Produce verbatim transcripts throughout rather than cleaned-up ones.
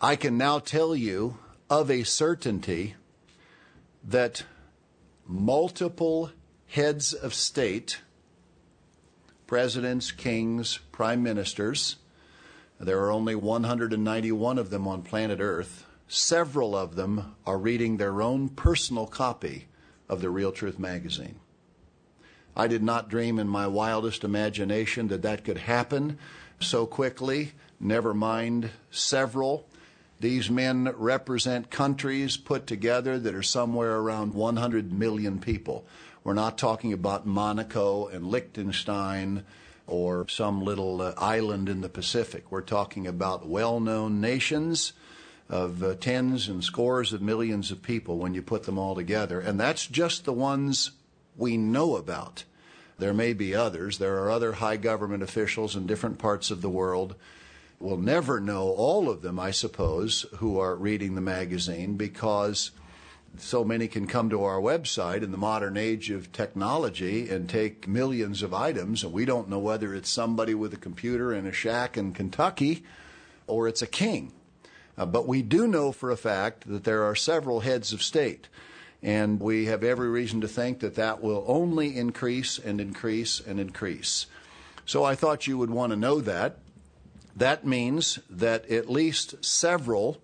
I can now tell you of a certainty that multiple heads of state, presidents, kings, prime ministers, there are only one hundred ninety-one of them on planet Earth, several of them are reading their own personal copy of the Real Truth magazine. I did not dream in my wildest imagination that that could happen so quickly, never mind several. These men represent countries put together that are somewhere around one hundred million people. We're not talking about Monaco and Liechtenstein or some little uh, island in the Pacific. We're talking about well-known nations of uh, tens and scores of millions of people when you put them all together. And that's just the ones we know about. There may be others. There are other high government officials in different parts of the world. We'll never know all of them, I suppose, who are reading the magazine, because so many can come to our website in the modern age of technology and take millions of items, and we don't know whether it's somebody with a computer in a shack in Kentucky or it's a king. Uh, but we do know for a fact that there are several heads of state, and we have every reason to think that that will only increase and increase and increase. So I thought you would want to know that. That means that at least several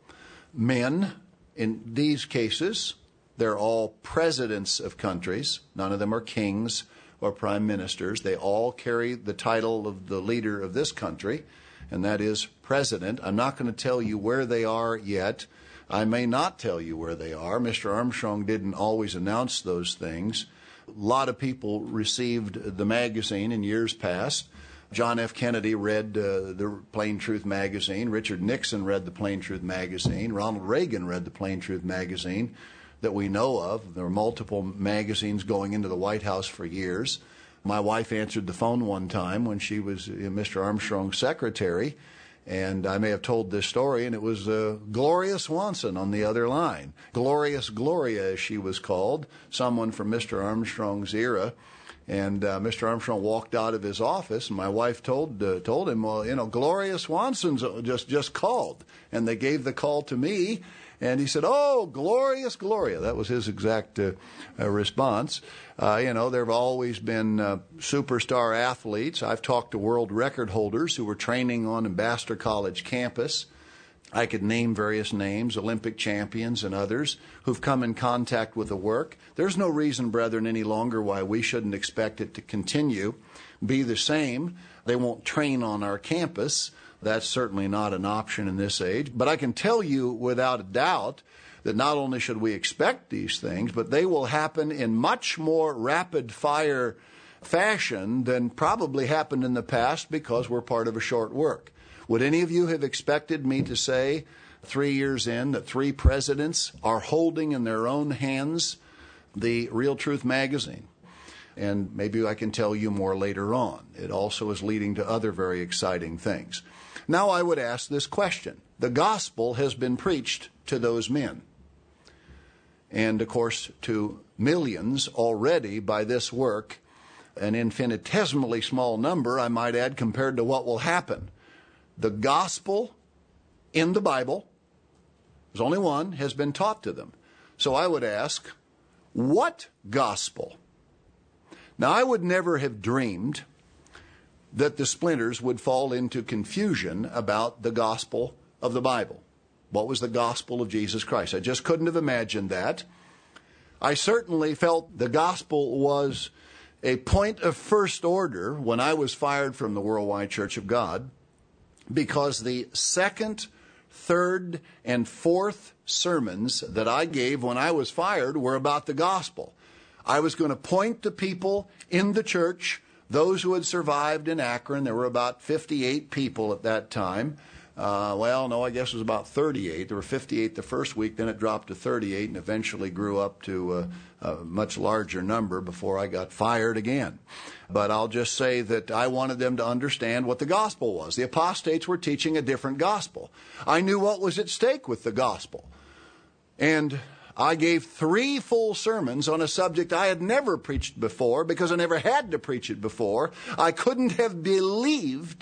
men, in these cases, they're all presidents of countries. None of them are kings or prime ministers. They all carry the title of the leader of this country, and that is president. I'm not going to tell you where they are yet. I may not tell you where they are. Mister Armstrong didn't always announce those things. A lot of people received the magazine in years past. John F. Kennedy read uh, the Plain Truth magazine. Richard Nixon read the Plain Truth magazine. Ronald Reagan read the Plain Truth magazine that we know of. There were multiple magazines going into the White House for years. My wife answered the phone one time when she was Mister Armstrong's secretary, and I may have told this story, and it was uh, Gloria Swanson on the other line. Glorious Gloria, as she was called, someone from Mister Armstrong's era. And uh, Mister Armstrong walked out of his office, and my wife told uh, told him, well, you know, Gloria Swanson's just, just called. And they gave the call to me, and he said, oh, glorious Gloria. That was his exact uh, uh, response. Uh, you know, there have always been uh, superstar athletes. I've talked to world record holders who were training on Ambassador College campus. I could name various names, Olympic champions and others, who've come in contact with the work. There's no reason, brethren, any longer why we shouldn't expect it to continue, be the same. They won't train on our campus. That's certainly not an option in this age. But I can tell you without a doubt that not only should we expect these things, but they will happen in much more rapid-fire fashion than probably happened in the past, because we're part of a short work. Would any of you have expected me to say three years in that three presidents are holding in their own hands the Real Truth magazine? And maybe I can tell you more later on. It also is leading to other very exciting things. Now I would ask this question. The gospel has been preached to those men, and of course to millions already by this work, an infinitesimally small number, I might add, compared to what will happen. The gospel in the Bible, there's only one, has been taught to them. So I would ask, what gospel? Now, I would never have dreamed that the splinters would fall into confusion about the gospel of the Bible. What was the gospel of Jesus Christ? I just couldn't have imagined that. I certainly felt the gospel was a point of first order when I was fired from the Worldwide Church of God, because the second, third, and fourth sermons that I gave when I was fired were about the gospel. I was going to point to people in the church, those who had survived in Akron. There were about fifty-eight people at that time. Uh, well, no, I guess it was about thirty-eight. There were fifty-eight the first week, then it dropped to thirty-eight, and eventually grew up to a, a much larger number before I got fired again. But I'll just say that I wanted them to understand what the gospel was. The apostates were teaching a different gospel. I knew what was at stake with the gospel. And I gave three full sermons on a subject I had never preached before, because I never had to preach it before. I couldn't have believed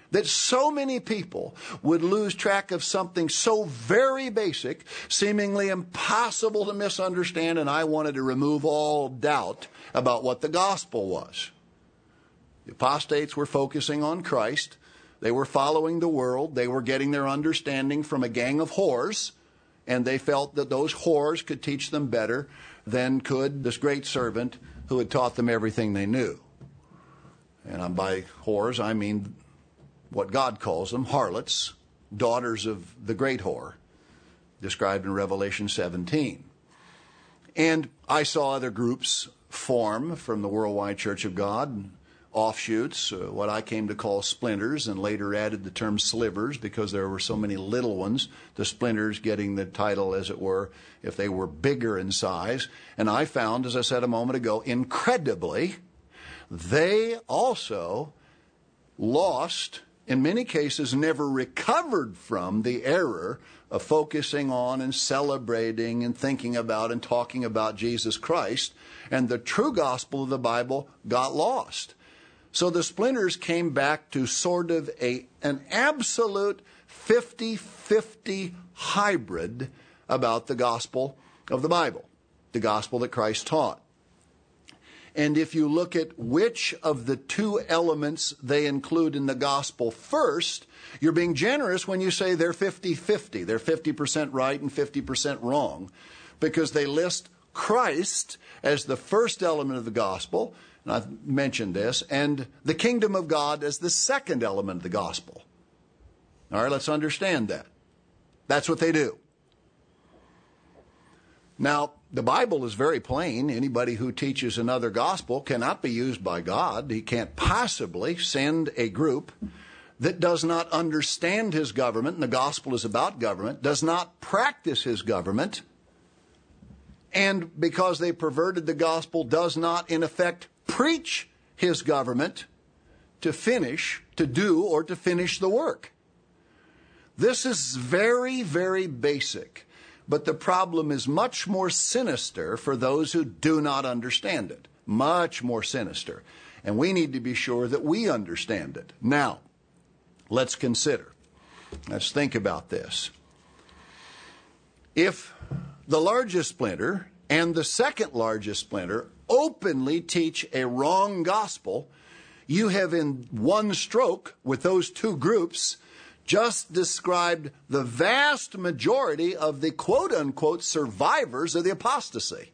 that so many people would lose track of something so very basic, seemingly impossible to misunderstand, and I wanted to remove all doubt about what the gospel was. The apostates were focusing on Christ. They were following the world. They were getting their understanding from a gang of whores, and they felt that those whores could teach them better than could this great servant who had taught them everything they knew. And by whores, I mean what God calls them, harlots, daughters of the great whore, described in Revelation seventeen. And I saw other groups form from the Worldwide Church of God, offshoots, uh, what I came to call splinters, and later added the term slivers because there were so many little ones, the splinters getting the title, as it were, if they were bigger in size. And I found, as I said a moment ago, incredibly, they also lost, in many cases never recovered from, the error of focusing on and celebrating and thinking about and talking about Jesus Christ, and the true gospel of the Bible got lost. So the splinters came back to sort of a an absolute fifty-fifty hybrid about the gospel of the Bible, the gospel that Christ taught. And if you look at which of the two elements they include in the gospel first, you're being generous when you say they're fifty-fifty. They're fifty percent right and fifty percent wrong, because they list Christ as the first element of the gospel, and I've mentioned this, and the kingdom of God as the second element of the gospel. All right, let's understand that. That's what they do. Now, the Bible is very plain. Anybody who teaches another gospel cannot be used by God. He can't possibly send a group that does not understand his government, and the gospel is about government, does not practice his government, and because they perverted the gospel, does not, in effect, preach his government to finish, to do, or to finish the work. This is very, very basic. But the problem is much more sinister for those who do not understand it. Much more sinister. And we need to be sure that we understand it. Now, let's consider. Let's think about this. If the largest splinter and the second largest splinter openly teach a wrong gospel, you have in one stroke with those two groups just described the vast majority of the quote-unquote survivors of the apostasy.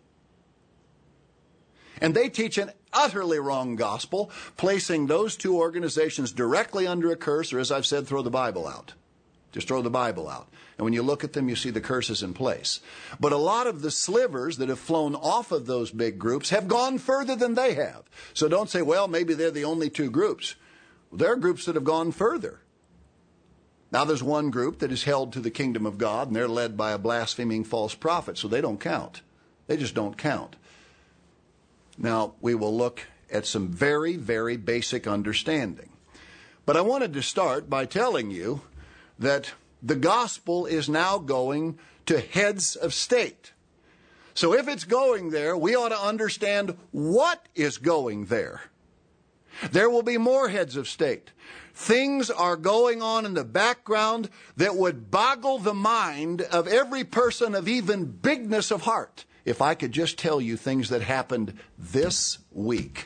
And they teach an utterly wrong gospel, placing those two organizations directly under a curse, or as I've said, throw the Bible out. Just throw the Bible out. And when you look at them, you see the curses in place. But a lot of the slivers that have flown off of those big groups have gone further than they have. So don't say, well, maybe they're the only two groups. Well, there are groups that have gone further. Now, there's one group that is held to the kingdom of God, and they're led by a blaspheming false prophet, so they don't count. They just don't count. Now, we will look at some very, very basic understanding. But I wanted to start by telling you that the gospel is now going to heads of state. So if it's going there, we ought to understand what is going there. There will be more heads of state. Things are going on in the background that would boggle the mind of every person of even bigness of heart if I could just tell you things that happened this week.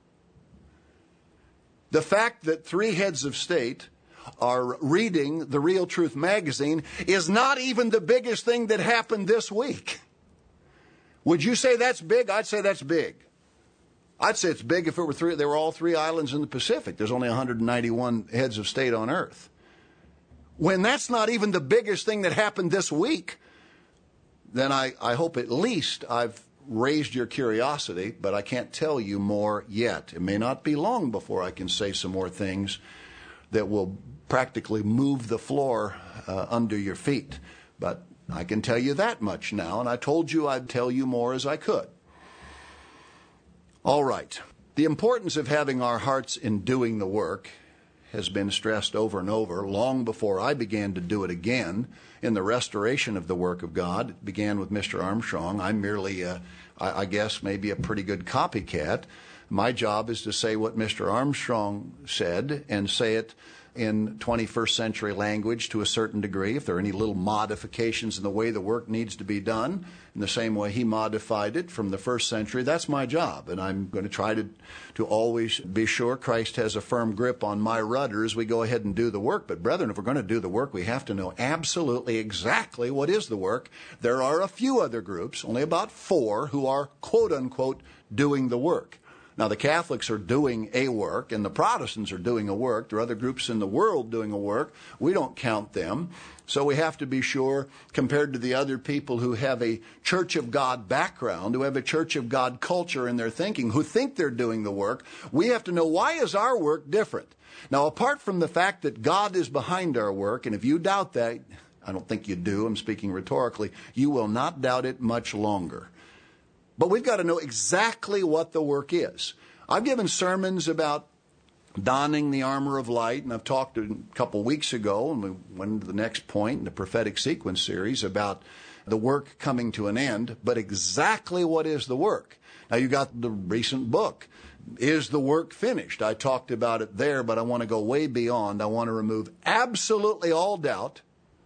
The fact that three heads of state are reading the Real Truth magazine is not even the biggest thing that happened this week. Would you say that's big? I'd say that's big. I'd say it's big if it were three. They were all three islands in the Pacific. There's only one hundred ninety-one heads of state on Earth. When that's not even the biggest thing that happened this week, then I, I hope at least I've raised your curiosity, but I can't tell you more yet. It may not be long before I can say some more things that will practically move the floor uh, under your feet. But I can tell you that much now, and I told you I'd tell you more as I could. All right. The importance of having our hearts in doing the work has been stressed over and over long before I began to do it again in the restoration of the work of God. It began with Mister Armstrong. I'm merely, a, I, I guess, maybe a pretty good copycat. My job is to say what Mister Armstrong said and say it in twenty-first century language to a certain degree. If there are any little modifications in the way the work needs to be done, in the same way he modified it from the first century, that's my job. And I'm going to try to, to always be sure Christ has a firm grip on my rudder as we go ahead and do the work. But brethren, if we're going to do the work, we have to know absolutely exactly what is the work. There are a few other groups, only about four, who are quote-unquote doing the work. Now, the Catholics are doing a work, and the Protestants are doing a work. There are other groups in the world doing a work. We don't count them. So we have to be sure, compared to the other people who have a Church of God background, who have a Church of God culture in their thinking, who think they're doing the work, we have to know, why is our work different? Now, apart from the fact that God is behind our work, and if you doubt that, I don't think you do, I'm speaking rhetorically, you will not doubt it much longer. But we've got to know exactly what the work is. I've given sermons about donning the armor of light, and I've talked a couple weeks ago, and we went to the next point in the prophetic sequence series about the work coming to an end. But exactly what is the work? Now, you got the recent book, Is the Work Finished? I talked about it there, but I want to go way beyond. I want to remove absolutely all doubt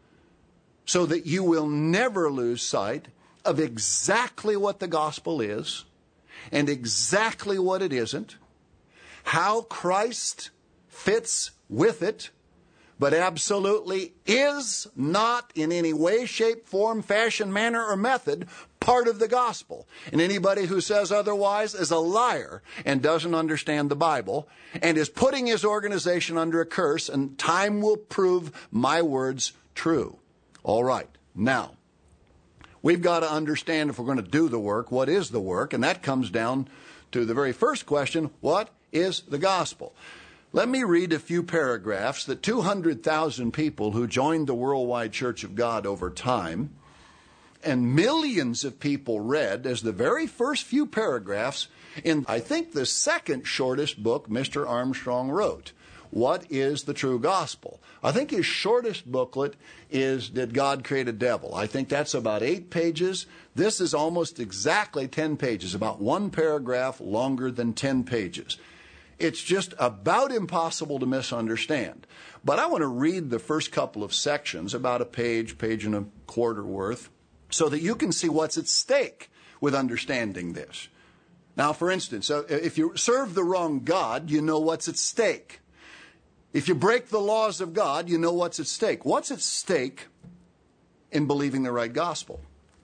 so that you will never lose sight of exactly what the gospel is and exactly what it isn't, how Christ fits with it, but absolutely is not in any way, shape, form, fashion, manner, or method part of the gospel. And anybody who says otherwise is a liar and doesn't understand the Bible and is putting his organization under a curse, and time will prove my words true. All right, now, we've got to understand, if we're going to do the work, what is the work? And that comes down to the very first question, what is the gospel? Let me read a few paragraphs that two hundred thousand people who joined the Worldwide Church of God over time, and millions of people read as the very first few paragraphs in, I think, the second shortest book Mister Armstrong wrote. What is the true gospel? I think his shortest booklet is Did God Create a Devil? I think that's about eight pages. This is almost exactly ten pages, about one paragraph longer than ten pages. It's just about impossible to misunderstand. But I want to read the first couple of sections, about a page, page and a quarter worth, so that you can see what's at stake with understanding this. Now, for instance, if you serve the wrong God, you know what's at stake. If you break the laws of God, you know what's at stake. What's at stake in believing the right gospel?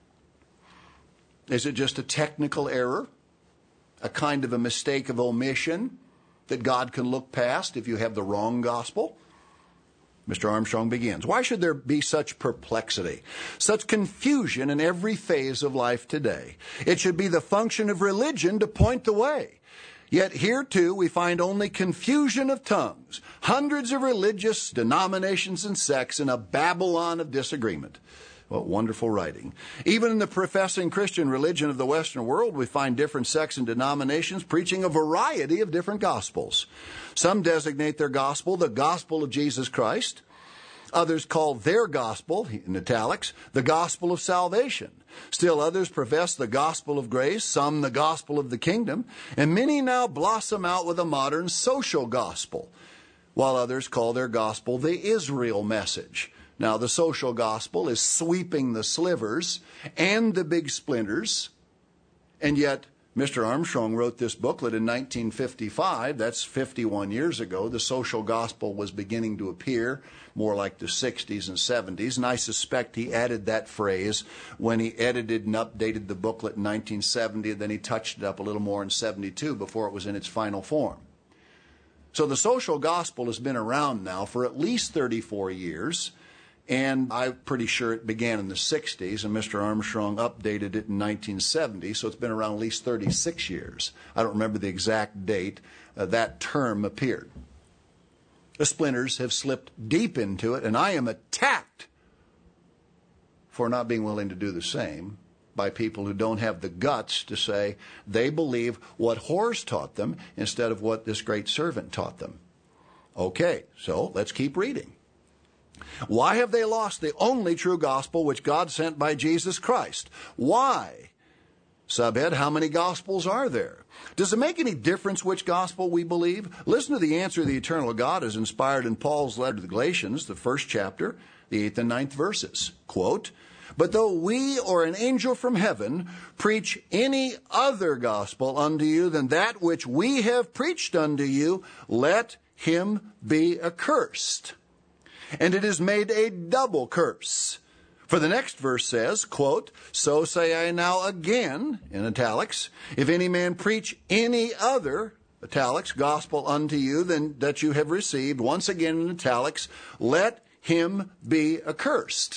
Is it just a technical error? A kind of a mistake of omission that God can look past if you have the wrong gospel? Mister Armstrong begins. Why should there be such perplexity, such confusion in every phase of life today? It should be the function of religion to point the way. Yet here, too, we find only confusion of tongues, hundreds of religious denominations and sects, and a Babylon of disagreement. What wonderful writing. Even in the professing Christian religion of the Western world, we find different sects and denominations preaching a variety of different gospels. Some designate their gospel the gospel of Jesus Christ. Others call their gospel, in italics, the gospel of salvation. Still others profess the gospel of grace, some the gospel of the kingdom, and many now blossom out with a modern social gospel, while others call their gospel the Israel message. Now, the social gospel is sweeping the slivers and the big splinters, and yet Mister Armstrong wrote this booklet in nineteen fifty-five. That's fifty-one years ago. The social gospel was beginning to appear, more like the sixties and seventies, and I suspect he added that phrase when he edited and updated the booklet in nineteen seventy, and then he touched it up a little more in seventy-two before it was in its final form. So the social gospel has been around now for at least thirty-four years, and I'm pretty sure it began in the sixties, and Mister Armstrong updated it in nineteen seventy, so it's been around at least thirty-six years. I don't remember the exact date uh, that term appeared. The splinters have slipped deep into it, and I am attacked for not being willing to do the same by people who don't have the guts to say they believe what Horace taught them instead of what this great servant taught them. Okay, so let's keep reading. Why have they lost the only true gospel which God sent by Jesus Christ? Why? Subhead, how many gospels are there? Does it make any difference which gospel we believe? Listen to the answer the eternal God is inspired in Paul's letter to the Galatians, the first chapter, the eighth and ninth verses. Quote, "But though we or an angel from heaven preach any other gospel unto you than that which we have preached unto you, let him be accursed." And it is made a double curse. For the next verse says, quote, "So say I now again," in italics, "if any man preach any other," italics, "gospel unto you than that you have received," once again in italics, "let him be accursed."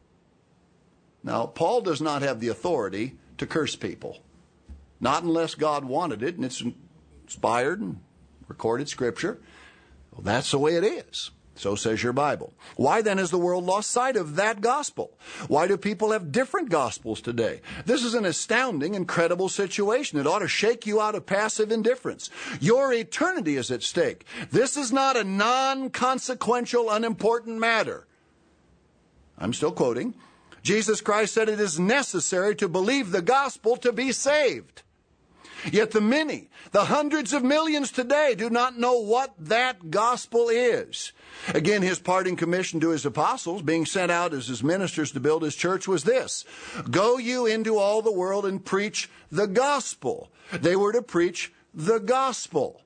Now, Paul does not have the authority to curse people. Not unless God wanted it, and it's inspired and recorded Scripture. Well, that's the way it is. So says your Bible. Why then has the world lost sight of that gospel? Why do people have different gospels today? This is an astounding, incredible situation. It ought to shake you out of passive indifference. Your eternity is at stake. This is not a non-consequential, unimportant matter. I'm still quoting. Jesus Christ said it is necessary to believe the gospel to be saved. Yet the many, the hundreds of millions today do not know what that gospel is. Again, his parting commission to his apostles, being sent out as his ministers to build his church, was this: "Go you into all the world and preach the gospel." They were to preach the gospel.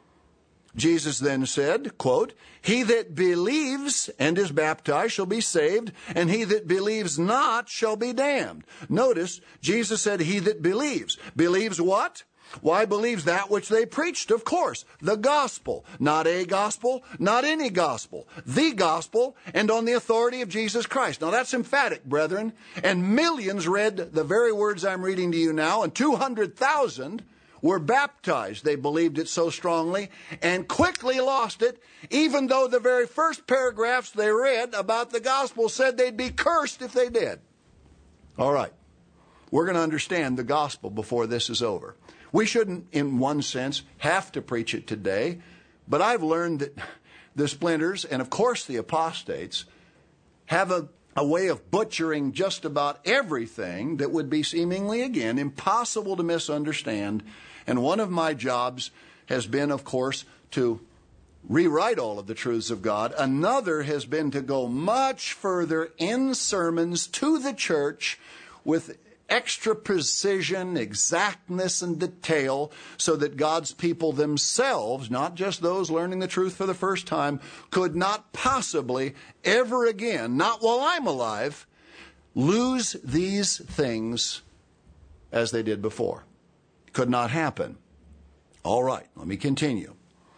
Jesus then said, quote, "He that believes and is baptized shall be saved, and he that believes not shall be damned." Notice, Jesus said, "He that believes." Believes what? Why, believes that which they preached, of course. The gospel. Not a gospel, not any gospel. The gospel, and on the authority of Jesus Christ. Now that's emphatic, brethren. And millions read the very words I'm reading to you now, and two hundred thousand were baptized. They believed it so strongly and quickly lost it, even though the very first paragraphs they read about the gospel said they'd be cursed if they did. All right. We're going to understand the gospel before this is over. We shouldn't, in one sense, have to preach it today, but I've learned that the splinters, and of course the apostates, have a, a way of butchering just about everything that would be seemingly, again, impossible to misunderstand. And one of my jobs has been, of course, to rewrite all of the truths of God. Another has been to go much further in sermons to the church with extra precision, exactness, and detail, so that God's people themselves, not just those learning the truth for the first time, could not possibly ever again, not while I'm alive, lose these things as they did before. Could not happen. All right, let me continue.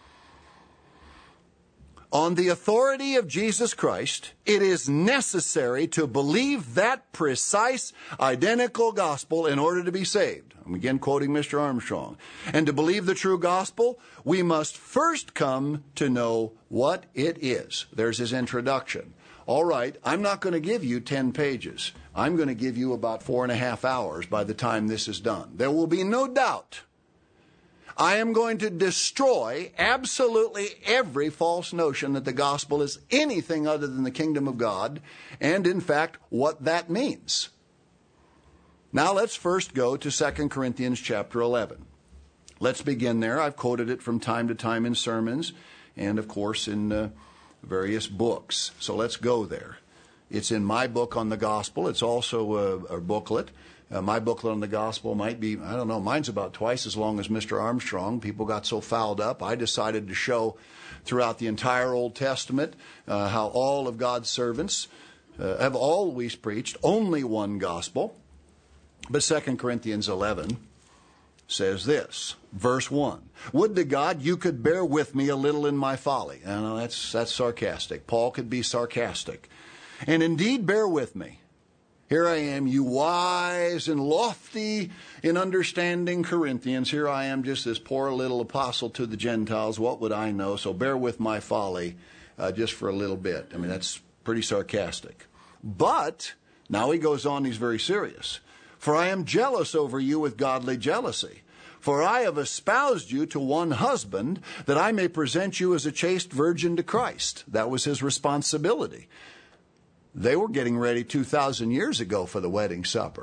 On the authority of Jesus Christ, it is necessary to believe that precise, identical gospel in order to be saved. I'm again quoting Mister Armstrong. And to believe the true gospel, we must first come to know what it is. There's his introduction. All right, I'm not going to give you ten pages. I'm going to give you about four and a half hours by the time this is done. There will be no doubt I am going to destroy absolutely every false notion that the gospel is anything other than the kingdom of God, and in fact, what that means. Now let's first go to Second Corinthians chapter eleven. Let's begin there. I've quoted it from time to time in sermons and, of course, in uh, various books. So let's go there. It's in my book on the gospel. It's also a, a booklet. Uh, my booklet on the gospel might be, I don't know, mine's about twice as long as Mister Armstrong. People got so fouled up. I decided to show throughout the entire Old Testament uh, how all of God's servants uh, have always preached only one gospel. But Second Corinthians eleven says this, verse one, "Would to God you could bear with me a little in my folly." I know that's, that's sarcastic. Paul could be sarcastic. "And indeed bear with me. Here I am, you wise and lofty in understanding Corinthians. Here I am, just this poor little apostle to the Gentiles. What would I know? So bear with my folly uh, just for a little bit." I mean, that's pretty sarcastic. But now he goes on, he's very serious. "For I am jealous over you with godly jealousy. For I have espoused you to one husband, that I may present you as a chaste virgin to Christ." That was his responsibility. They were getting ready two thousand years ago for the wedding supper.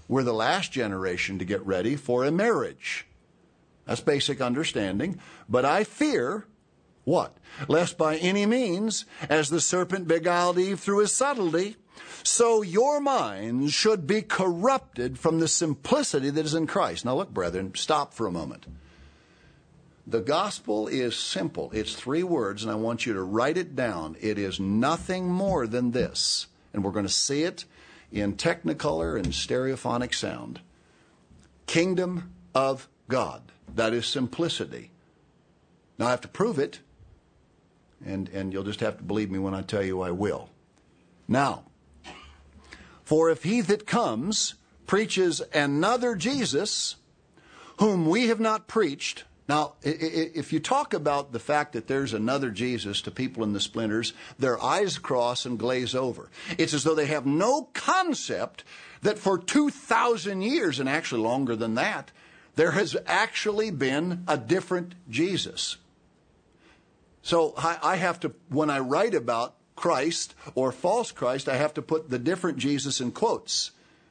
We're the last generation to get ready for a marriage. That's basic understanding. But I fear, what? Lest by any means, as the serpent beguiled Eve through his subtlety, so your minds should be corrupted from the simplicity that is in Christ. Now look, brethren, stop for a moment. The gospel is simple. It's three words, and I want you to write it down. It is nothing more than this. And we're going to see it in technicolor and stereophonic sound. Kingdom of God. That is simplicity. Now I have to prove it, and, and you'll just have to believe me when I tell you I will. Now, for if he that comes preaches another Jesus, whom we have not preached. Now, if you talk about the fact that there's another Jesus to people in the splinters, their eyes cross and glaze over. It's as though they have no concept that for two thousand years, and actually longer than that, there has actually been a different Jesus. So I have to, when I write about Christ or false Christ, I have to put the different Jesus in quotes.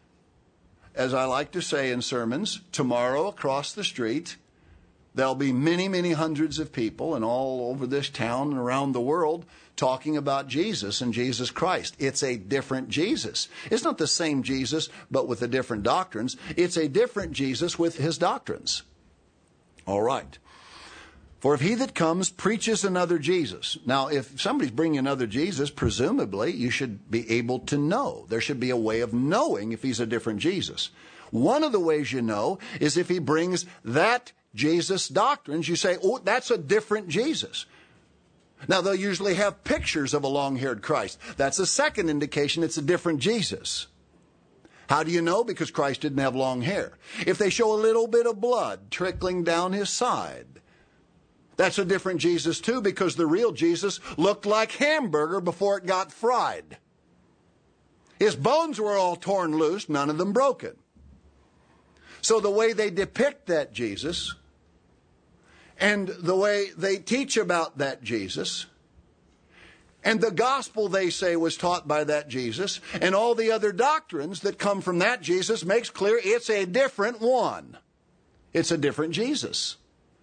As I like to say in sermons, tomorrow across the street, there'll be many, many hundreds of people and all over this town and around the world talking about Jesus and Jesus Christ. It's a different Jesus. It's not the same Jesus, but with the different doctrines. It's a different Jesus with his doctrines. All right. For if he that comes preaches another Jesus. Now, if somebody's bringing another Jesus, presumably you should be able to know. There should be a way of knowing if he's a different Jesus. One of the ways you know is if he brings that Jesus doctrines. You say, oh, that's a different Jesus. Now, they'll usually have pictures of a long-haired Christ. That's a second indication it's a different Jesus. How do you know? Because Christ didn't have long hair. If they show a little bit of blood trickling down his side, that's a different Jesus too, because the real Jesus looked like hamburger before it got fried. His bones were all torn loose, none of them broken. So the way they depict that Jesus and the way they teach about that Jesus and the gospel they say was taught by that Jesus and all the other doctrines that come from that Jesus makes clear it's a different one. It's a different Jesus.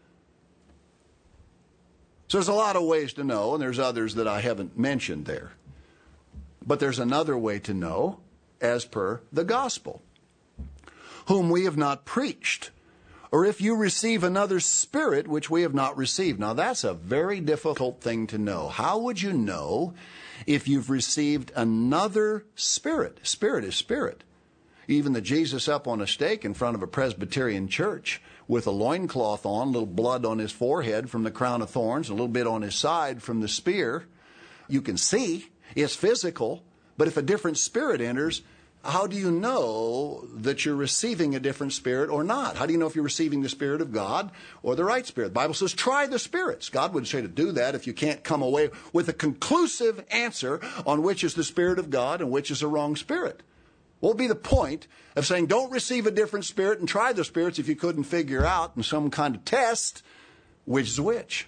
So there's a lot of ways to know, and there's others that I haven't mentioned there. But there's another way to know as per the gospel. Whom we have not preached, or if you receive another spirit which we have not received. Now that's a very difficult thing to know. How would you know if you've received another spirit? Spirit is spirit. Even the Jesus up on a stake in front of a Presbyterian church with a loincloth on, a little blood on his forehead from the crown of thorns, a little bit on his side from the spear, you can see it's physical, but if a different spirit enters, how do you know that you're receiving a different spirit or not? How do you know if you're receiving the Spirit of God or the right spirit? The Bible says, try the spirits. God would say to do that if you can't come away with a conclusive answer on which is the Spirit of God and which is a wrong spirit. What would be the point of saying don't receive a different spirit and try the spirits if you couldn't figure out in some kind of test which is which?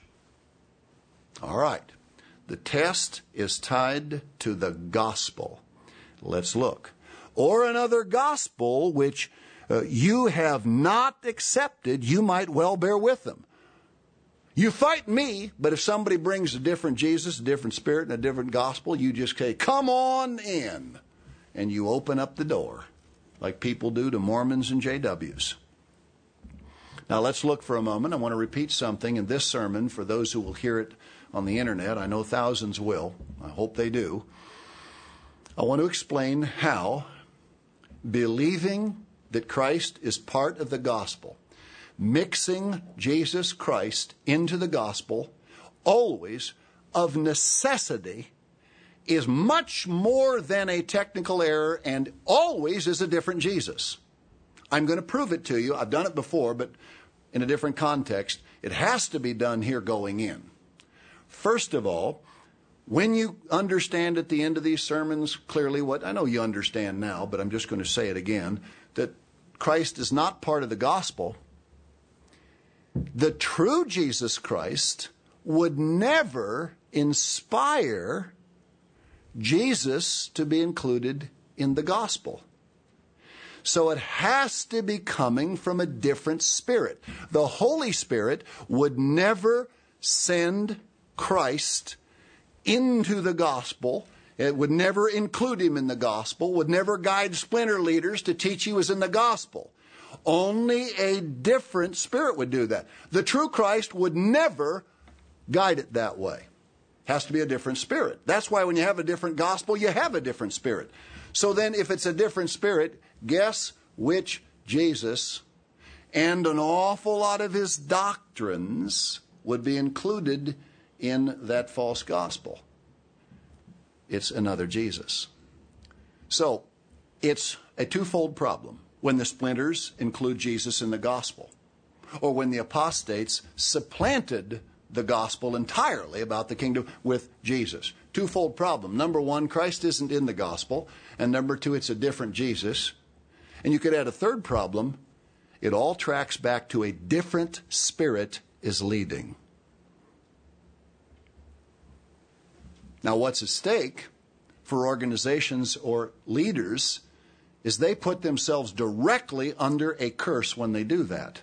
All right. The test is tied to the gospel. Let's look. Or another gospel which uh, you have not accepted, you might well bear with them. You fight me, but if somebody brings a different Jesus, a different spirit, and a different gospel, you just say, come on in. And you open up the door, like people do to Mormons and J Ws. Now let's look for a moment. I want to repeat something in this sermon for those who will hear it on the internet. I know thousands will. I hope they do. I want to explain how believing that Christ is part of the gospel, mixing Jesus Christ into the gospel, always, of necessity, is much more than a technical error and always is a different Jesus. I'm going to prove it to you. I've done it before, but in a different context. It has to be done here going in. First of all, when you understand at the end of these sermons clearly what, I know you understand now, but I'm just going to say it again, that Christ is not part of the gospel, the true Jesus Christ would never inspire Jesus to be included in the gospel. So it has to be coming from a different spirit. The Holy Spirit would never send Christ into the gospel. It would never include him in the gospel, would never guide splinter leaders to teach he was in the gospel. Only a different spirit would do that. The true Christ would never guide it that way. Has to be a different spirit. That's why when you have a different gospel, you have a different spirit. So then if it's a different spirit, guess which Jesus and an awful lot of his doctrines would be included in that false gospel? It's another Jesus. So it's a twofold problem when the splinters include Jesus in the gospel, or when the apostates supplanted the gospel entirely about the kingdom with Jesus. Twofold problem. Number one, Christ isn't in the gospel. And number two, it's a different Jesus. And you could add a third problem. It all tracks back to a different spirit is leading. Now, what's at stake for organizations or leaders is they put themselves directly under a curse when they do that.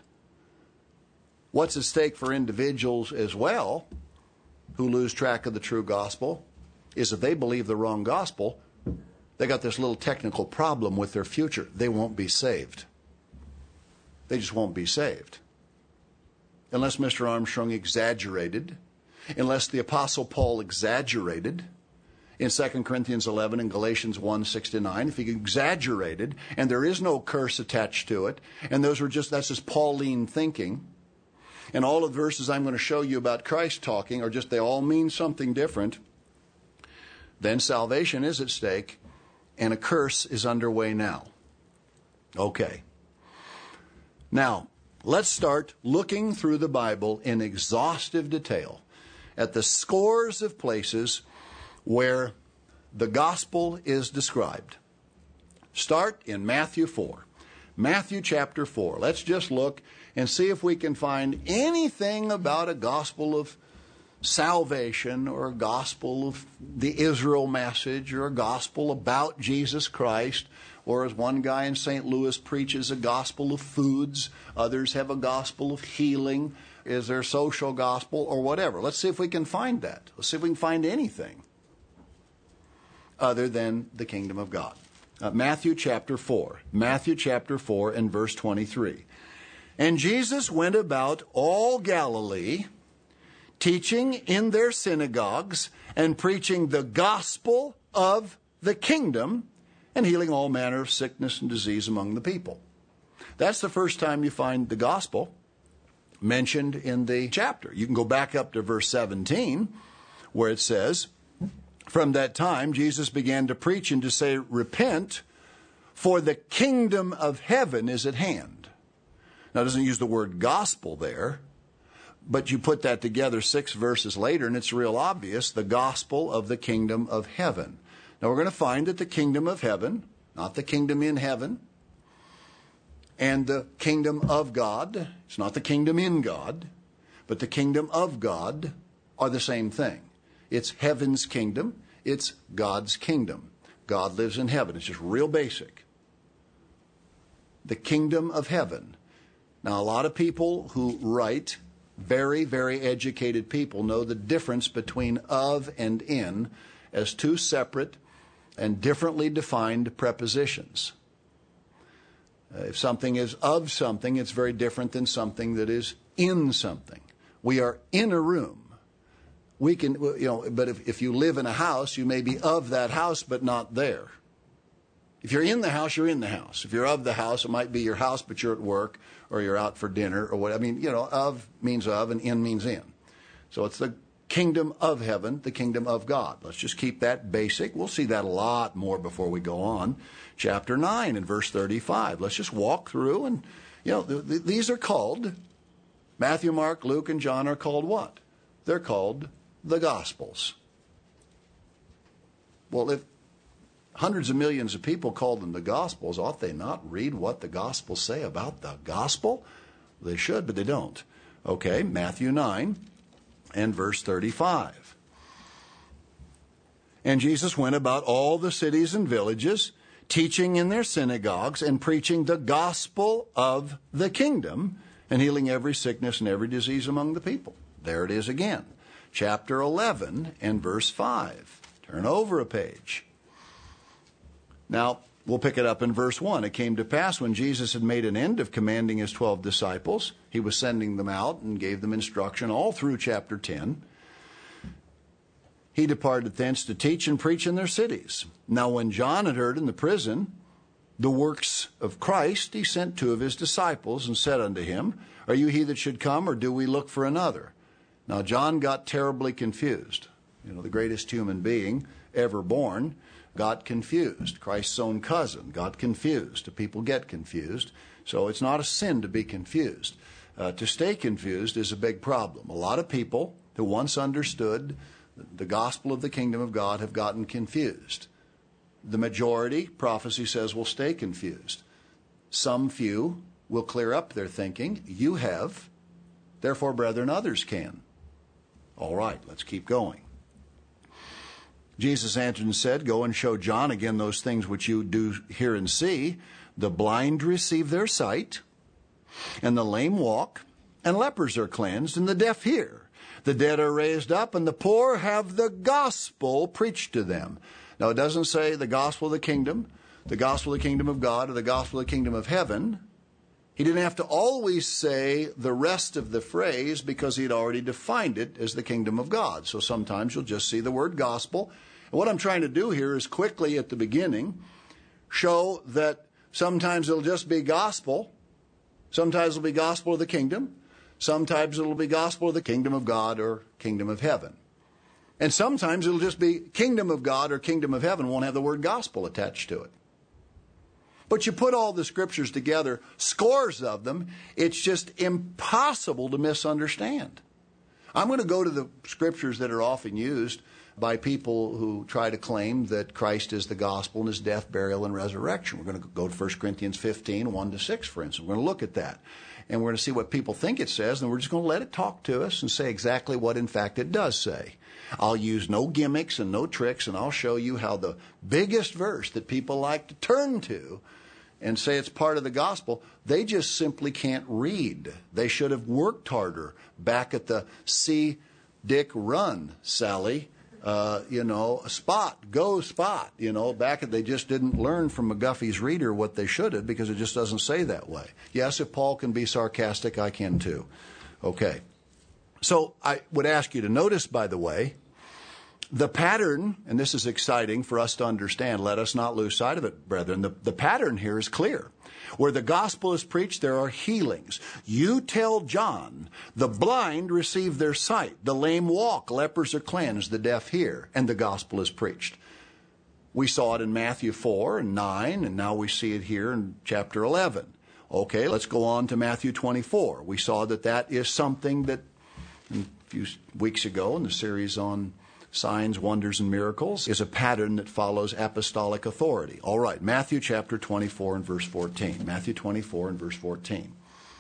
What's at stake for individuals as well who lose track of the true gospel is if they believe the wrong gospel, they got this little technical problem with their future. They won't be saved. They just won't be saved. Unless Mister Armstrong exaggerated, unless the Apostle Paul exaggerated in Second Corinthians eleven and Galatians one, six to nine, if he exaggerated and there is no curse attached to it, and those were just, that's just Pauline thinking, and all of the verses I'm going to show you about Christ talking are just, they all mean something different, then salvation is at stake and a curse is underway now. Okay. Now, let's start looking through the Bible in exhaustive detail at the scores of places where the gospel is described. Start in Matthew four. Matthew chapter four. Let's just look and see if we can find anything about a gospel of salvation or a gospel of the Israel message or a gospel about Jesus Christ, or as one guy in Saint Louis preaches, a gospel of foods. Others have a gospel of healing. Is there a social gospel or whatever? Let's see if we can find that. Let's see if we can find anything other than the kingdom of God. Uh, Matthew chapter four. Matthew chapter four and verse twenty-three. And Jesus went about all Galilee, teaching in their synagogues and preaching the gospel of the kingdom and healing all manner of sickness and disease among the people. That's the first time you find the gospel mentioned in the chapter. You can go back up to verse seventeen where it says, from that time Jesus began to preach and to say, repent, for the kingdom of heaven is at hand. Now, it doesn't use the word gospel there, but you put that together six verses later, and it's real obvious, the gospel of the kingdom of heaven. Now, we're going to find that the kingdom of heaven, not the kingdom in heaven, and the kingdom of God, it's not the kingdom in God, but the kingdom of God are the same thing. It's heaven's kingdom, it's God's kingdom. God lives in heaven. It's just real basic. The kingdom of heaven. Now, a lot of people who write, very, very educated people, know the difference between of and in as two separate and differently defined prepositions. Uh, if something is of something, it's very different than something that is in something. We are in a room. We can, you know, but if, if you live in a house, you may be of that house, but not there. If you're in the house, you're in the house. If you're of the house, it might be your house, but you're at work, or you're out for dinner, or what. I mean, you know, of means of, and in means in. So it's the kingdom of heaven, the kingdom of God. Let's just keep that basic. We'll see that a lot more before we go on. Chapter nine and verse thirty-five. Let's just walk through, and, you know, th- th- these are called, Matthew, Mark, Luke, and John are called what? They're called the Gospels. Well, if hundreds of millions of people call them the Gospels, ought they not read what the Gospels say about the Gospel? They should, but they don't. Okay, Matthew nine and verse thirty-five. And Jesus went about all the cities and villages, teaching in their synagogues and preaching the gospel of the kingdom and healing every sickness and every disease among the people. There it is again. Chapter eleven and verse five. Turn over a page. Now, we'll pick it up in verse one. It came to pass when Jesus had made an end of commanding his twelve disciples, he was sending them out and gave them instruction all through chapter ten. He departed thence to teach and preach in their cities. Now when John had heard in the prison the works of Christ, he sent two of his disciples and said unto him, Are you he that should come, or do we look for another? Now John got terribly confused. You know, the greatest human being ever born got confused. Christ's own cousin got confused. People get confused. So it's not a sin to be confused. Uh, to stay confused is a big problem. A lot of people who once understood the gospel of the kingdom of God have gotten confused. The majority, prophecy says, will stay confused. Some few will clear up their thinking. You have. Therefore, brethren, others can. All right, let's keep going. Jesus answered and said, Go and show John again those things which you do hear and see. The blind receive their sight, and the lame walk, and lepers are cleansed, and the deaf hear. The dead are raised up, and the poor have the gospel preached to them. Now, it doesn't say the gospel of the kingdom, the gospel of the kingdom of God, or the gospel of the kingdom of heaven. He didn't have to always say the rest of the phrase because he'd already defined it as the kingdom of God. So sometimes you'll just see the word gospel. And what I'm trying to do here is quickly at the beginning show that sometimes it'll just be gospel, sometimes it'll be gospel of the kingdom, sometimes it'll be gospel of the kingdom of God or kingdom of heaven. And sometimes it'll just be kingdom of God or kingdom of heaven, won't have the word gospel attached to it. But you put all the scriptures together, scores of them, it's just impossible to misunderstand. I'm going to go to the scriptures that are often used by people who try to claim that Christ is the gospel and his death, burial, and resurrection. We're going to go to First Corinthians fifteen, one to six, for instance. We're going to look at that. And we're going to see what people think it says, and we're just going to let it talk to us and say exactly what, in fact, it does say. I'll use no gimmicks and no tricks, and I'll show you how the biggest verse that people like to turn to and say it's part of the gospel, they just simply can't read. They should have worked harder back at the see Dick run, Sally. Uh, you know, spot, go spot, you know, back at, they just didn't learn from McGuffey's reader what they should have because it just doesn't say that way. Yes, if Paul can be sarcastic, I can too. Okay. So I would ask you to notice, by the way, the pattern, and this is exciting for us to understand, let us not lose sight of it, brethren. The, the pattern here is clear. Where the gospel is preached, there are healings. You tell John, the blind receive their sight, the lame walk, lepers are cleansed, the deaf hear, and the gospel is preached. We saw it in Matthew four and nine, and now we see it here in chapter eleven. Okay, let's go on to Matthew twenty-four. We saw that that is something that a few weeks ago in the series on signs, wonders, and miracles is a pattern that follows apostolic authority. All right, Matthew chapter twenty-four and verse fourteen. Matthew twenty-four and verse fourteen.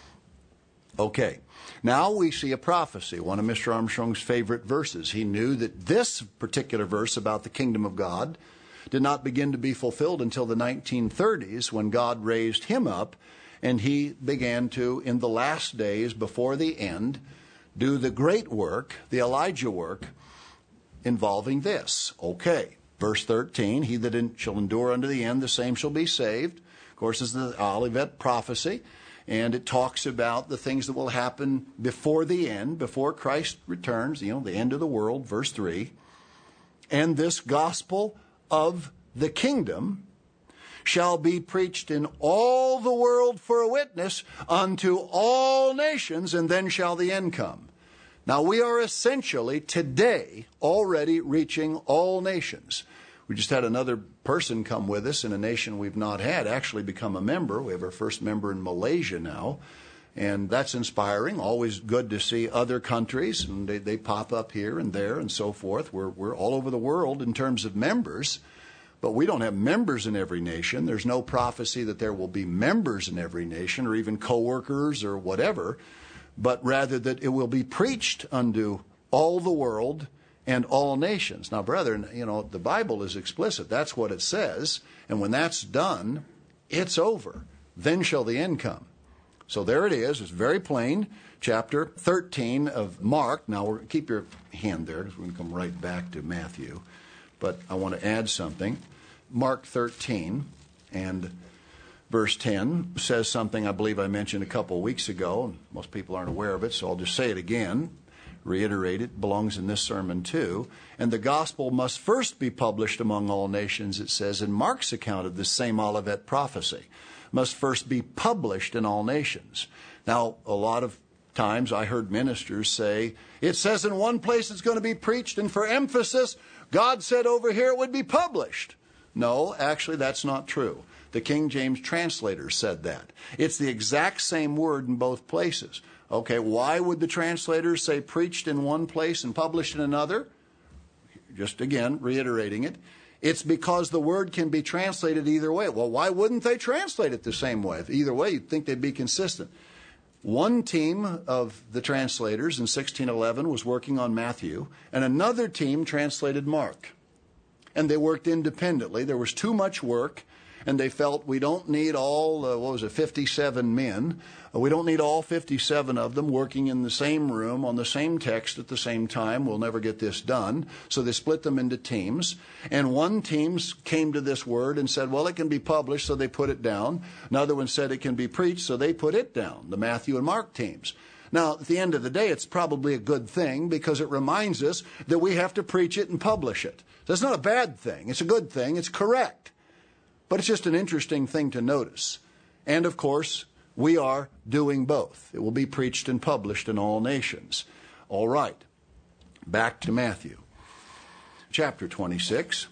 Okay, now we see a prophecy, one of Mister Armstrong's favorite verses. He knew that this particular verse about the kingdom of God did not begin to be fulfilled until the nineteen thirties when God raised him up and he began to, in the last days before the end, do the great work, the Elijah work, involving this. Okay, verse thirteen, he that shall endure unto the end, the same shall be saved. Of course, is the Olivet prophecy, and it talks about the things that will happen before the end, before Christ returns, you know, the end of the world, verse three. And this gospel of the kingdom shall be preached in all the world for a witness unto all nations, and then shall the end come. Now, we are essentially today already reaching all nations. We just had another person come with us in a nation we've not had, actually become a member. We have our first member in Malaysia now, and that's inspiring. Always good to see other countries, and they, they pop up here and there and so forth. We're, we're all over the world in terms of members, but we don't have members in every nation. There's no prophecy that there will be members in every nation or even co-workers or whatever, but rather that it will be preached unto all the world, and all nations. Now, brethren, you know, the Bible is explicit. That's what it says. And when that's done, it's over. Then shall the end come. So there it is. It's very plain. Chapter thirteen of Mark. Now, we're, keep your hand there because we're going to come right back to Matthew. But I want to add something. Mark thirteen and verse ten says something I believe I mentioned a couple of weeks ago, and most people aren't aware of it, so I'll just say it again, reiterate it, belongs in this sermon too. And the gospel must first be published among all nations, it says in Mark's account of this same Olivet prophecy, must first be published in all nations. Now, a lot of times I heard ministers say, it says in one place it's going to be preached, and for emphasis, God said over here it would be published. No, actually, that's not true. The King James translator said that. It's the exact same word in both places. Okay, why would the translators say preached in one place and published in another? Just again, reiterating it. It's because the word can be translated either way. Well, why wouldn't they translate it the same way? Either way, you'd think they'd be consistent. One team of the translators in sixteen eleven was working on Matthew, and another team translated Mark. And they worked independently. There was too much work, and they felt we don't need all, uh, what was it, fifty-seven men. Uh, we don't need all fifty-seven of them working in the same room on the same text at the same time. We'll never get this done. So they split them into teams. And one team came to this word and said, well, it can be published, so they put it down. Another one said it can be preached, so they put it down, the Matthew and Mark teams. Now, at the end of the day, it's probably a good thing because it reminds us that we have to preach it and publish it. That's not a bad thing. It's a good thing. It's correct. But it's just an interesting thing to notice. And, of course, we are doing both. It will be preached and published in all nations. All right. Back to Matthew. Chapter twenty-six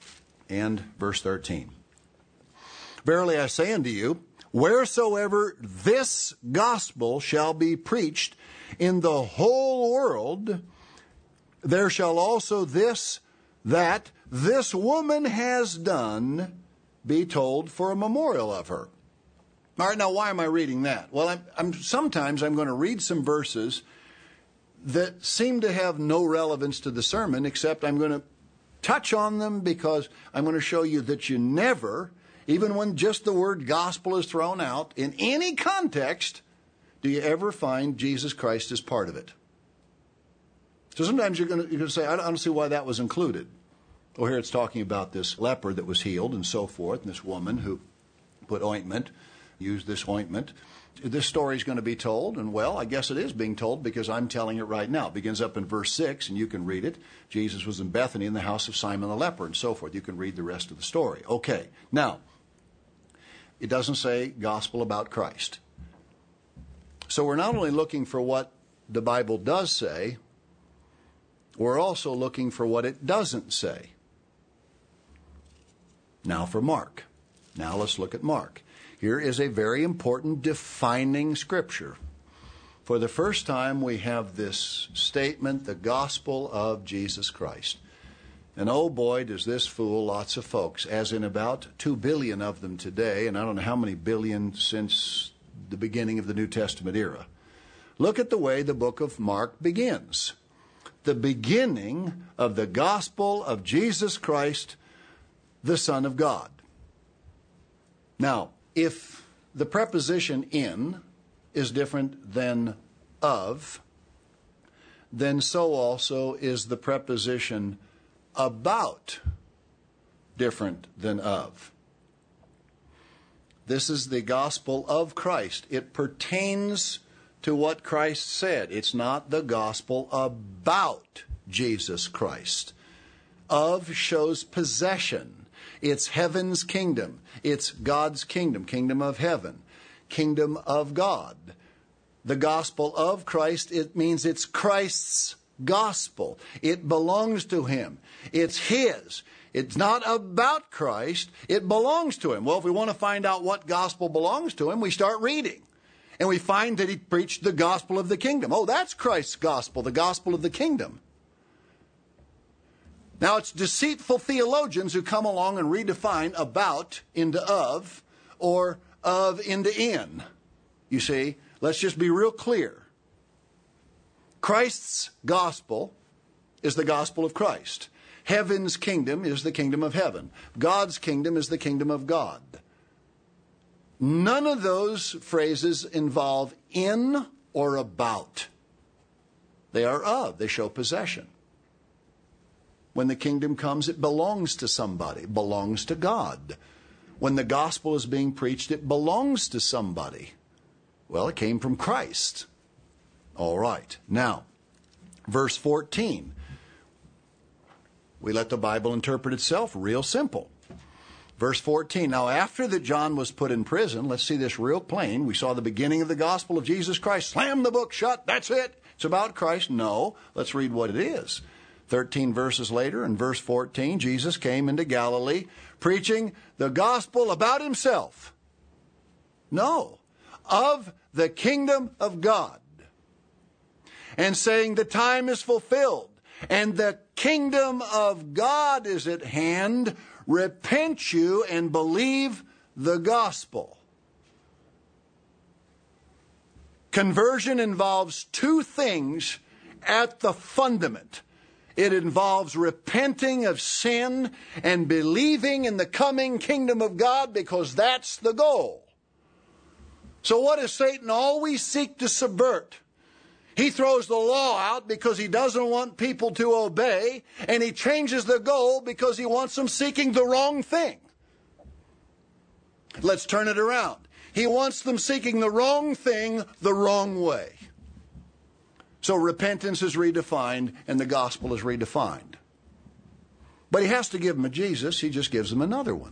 and verse thirteen. Verily I say unto you, wheresoever this gospel shall be preached in the whole world, there shall also this, that this woman has done, be told for a memorial of her. All right, now why am I reading that? Well, I'm, I'm sometimes I'm going to read some verses that seem to have no relevance to the sermon, except I'm going to touch on them because I'm going to show you that you never, even when just the word gospel is thrown out, in any context, do you ever find Jesus Christ as part of it. So sometimes you're going to, you're going to say, I don't see why that was included. Well, here it's talking about this leper that was healed and so forth, and this woman who put ointment, used this ointment. This story is going to be told, and well, I guess it is being told because I'm telling it right now. It begins up in verse six, and you can read it. Jesus was in Bethany in the house of Simon the leper and so forth. You can read the rest of the story. Okay, now, it doesn't say gospel about Christ. So we're not only looking for what the Bible does say, we're also looking for what it doesn't say. Now for Mark. Now let's look at Mark. Here is a very important defining scripture. For the first time, we have this statement, the gospel of Jesus Christ. And oh boy, does this fool lots of folks, as in about two billion of them today, and I don't know how many billion since the beginning of the New Testament era. Look at the way the book of Mark begins. The beginning of the gospel of Jesus Christ, the Son of God. Now, if the preposition in is different than of, then so also is the preposition about different than of. This is the gospel of Christ. It pertains to what Christ said. It's not the gospel about Jesus Christ. Of shows possession. It's heaven's kingdom. It's God's kingdom, kingdom of heaven, kingdom of God. The gospel of Christ, it means it's Christ's gospel. It belongs to him. It's his. It's not about Christ. It belongs to him. Well, if we want to find out what gospel belongs to him, we start reading. And we find that he preached the gospel of the kingdom. Oh, that's Christ's gospel, the gospel of the kingdom. Now, it's deceitful theologians who come along and redefine about into of or of into in. You see, let's just be real clear. Christ's gospel is the gospel of Christ. Heaven's kingdom is the kingdom of heaven. God's kingdom is the kingdom of God. None of those phrases involve in or about. They are of. They show possession. When the kingdom comes, it belongs to somebody. It belongs to God. When the gospel is being preached, it belongs to somebody. Well, it came from Christ. All right. Now, verse fourteen. We let the Bible interpret itself real simple. Verse fourteen, now after that John was put in prison, let's see this real plain. We saw the beginning of the gospel of Jesus Christ. Slam the book shut. That's it. It's about Christ. No. Let's read what it is. thirteen verses later, in verse fourteen, Jesus came into Galilee preaching the gospel about himself. No. Of the kingdom of God. And saying the time is fulfilled and the kingdom of God is at hand. Repent you and believe the gospel. Conversion involves two things at the fundament. It involves repenting of sin and believing in the coming kingdom of God, because that's the goal. So what does Satan always seek to subvert? He throws the law out because he doesn't want people to obey, and he changes the goal because he wants them seeking the wrong thing. Let's turn it around. He wants them seeking the wrong thing the wrong way. So repentance is redefined and the gospel is redefined. But he has to give them a Jesus. He just gives them another one.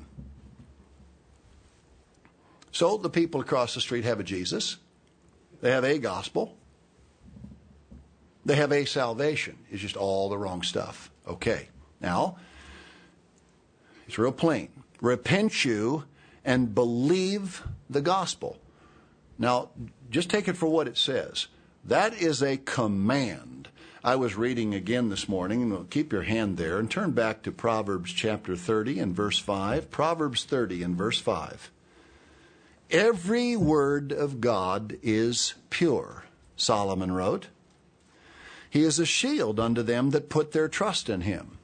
So the people across the street have a Jesus. They have a gospel. They have a salvation. It's just all the wrong stuff. Okay. Now, it's real plain. Repent you and believe the gospel. Now, just take it for what it says. That is a command. I was reading again this morning, and keep your hand there, and turn back to Proverbs chapter thirty and verse five. Proverbs thirty and verse five. Every word of God is pure, Solomon wrote. He is a shield unto them that put their trust in him.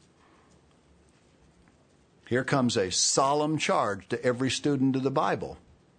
Here comes a solemn charge to every student of the Bible.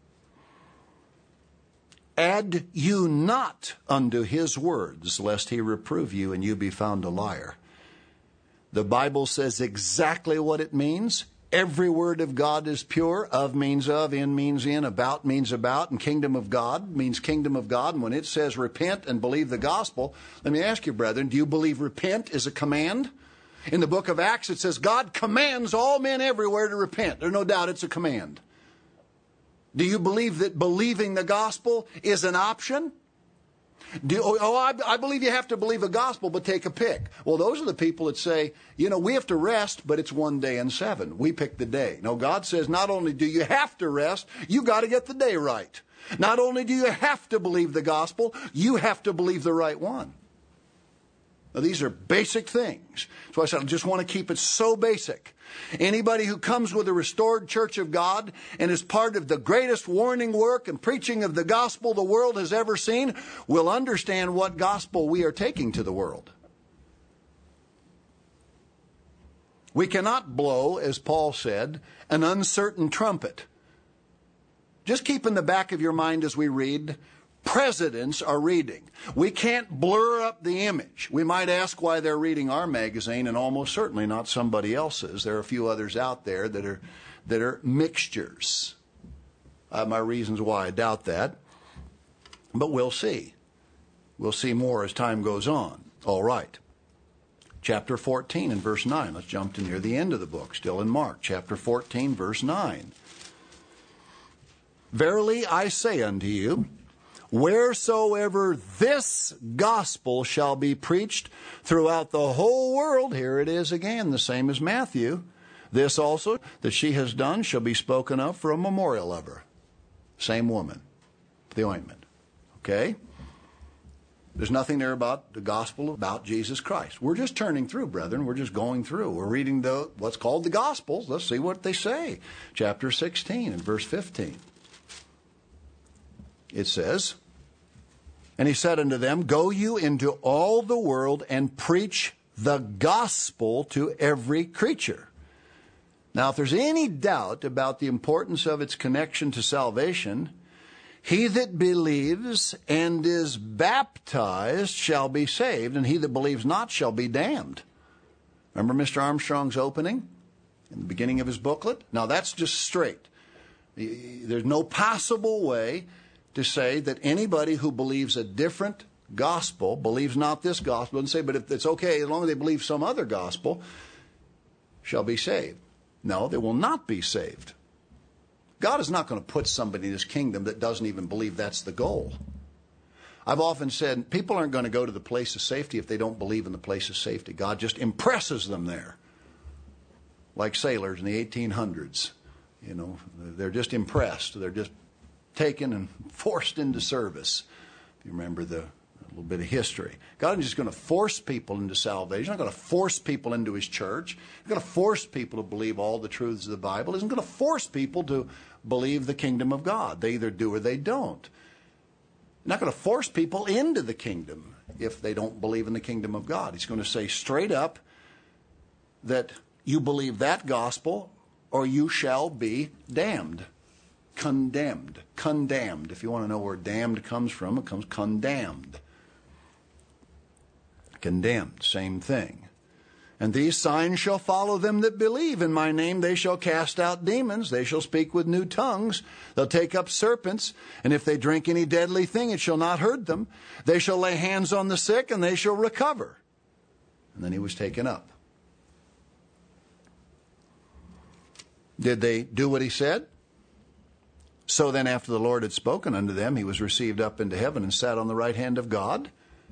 Add you not unto his words, lest he reprove you and you be found a liar. The Bible says exactly what it means. Every word of God is pure. Of means of, in means in, about means about, and kingdom of God means kingdom of God. And when it says repent and believe the gospel, let me ask you, brethren, do you believe repent is a command? In the book of Acts, it says God commands all men everywhere to repent. There's no doubt it's a command. Do you believe that believing the gospel is an option? Do, oh, I, I believe you have to believe the gospel, but take a pick. Well, those are the people that say, you know, we have to rest, but it's one day in seven. We pick the day. No, God says not only do you have to rest, you got to get the day right. Not only do you have to believe the gospel, you have to believe the right one. Now, these are basic things. So I said, I just want to keep it so basic. Anybody who comes with a restored church of God and is part of the greatest warning work and preaching of the gospel the world has ever seen will understand what gospel we are taking to the world. We cannot blow, as Paul said, an uncertain trumpet. Just keep in the back of your mind as we read, presidents are reading. We can't blur up the image. We might ask why they're reading our magazine, and almost certainly not somebody else's. There are a few others out there that are that are mixtures. I have my reasons why I doubt that, but we'll see. We'll see more as time goes on. All right. Chapter fourteen and verse nine. Let's jump to near the end of the book, still in Mark. Chapter fourteen, verse nine. Verily I say unto you, wheresoever this gospel shall be preached throughout the whole world, here it is again, the same as Matthew, this also that she has done shall be spoken of for a memorial of her. Same woman, the ointment. Okay? There's nothing there about the gospel about Jesus Christ. We're just turning through, brethren. We're just going through. We're reading the what's called the Gospels. Let's see what they say. Chapter sixteen and verse fifteen. It says, and he said unto them, go you into all the world and preach the gospel to every creature. Now, if there's any doubt about the importance of its connection to salvation, he that believes and is baptized shall be saved, and he that believes not shall be damned. Remember Mister Armstrong's opening in the beginning of his booklet? Now, that's just straight. There's no possible way to say that anybody who believes a different gospel, believes not this gospel, and say, but if it's okay, as long as they believe some other gospel, shall be saved. No, they will not be saved. God is not going to put somebody in his kingdom that doesn't even believe that's the goal. I've often said people aren't going to go to the place of safety if they don't believe in the place of safety. God just impresses them there. Like sailors in the eighteen hundreds. You know, they're just impressed. They're just taken and forced into service. If you remember the a little bit of history. God isn't just going to force people into salvation. He's not going to force people into his church. He's going to force people to believe all the truths of the Bible. He isn't going to force people to believe the kingdom of God. They either do or they don't. He's not going to force people into the kingdom if they don't believe in the kingdom of God. He's going to say straight up that you believe that gospel or you shall be damned. Condemned. Condemned. If you want to know where damned comes from, it comes condemned. Condemned, same thing. And these signs shall follow them that believe. In my name they shall cast out demons. They shall speak with new tongues. They'll take up serpents. And if they drink any deadly thing, it shall not hurt them. They shall lay hands on the sick, and they shall recover. And then he was taken up. Did they do what he said? So then after the Lord had spoken unto them, he was received up into heaven and sat on the right hand of God.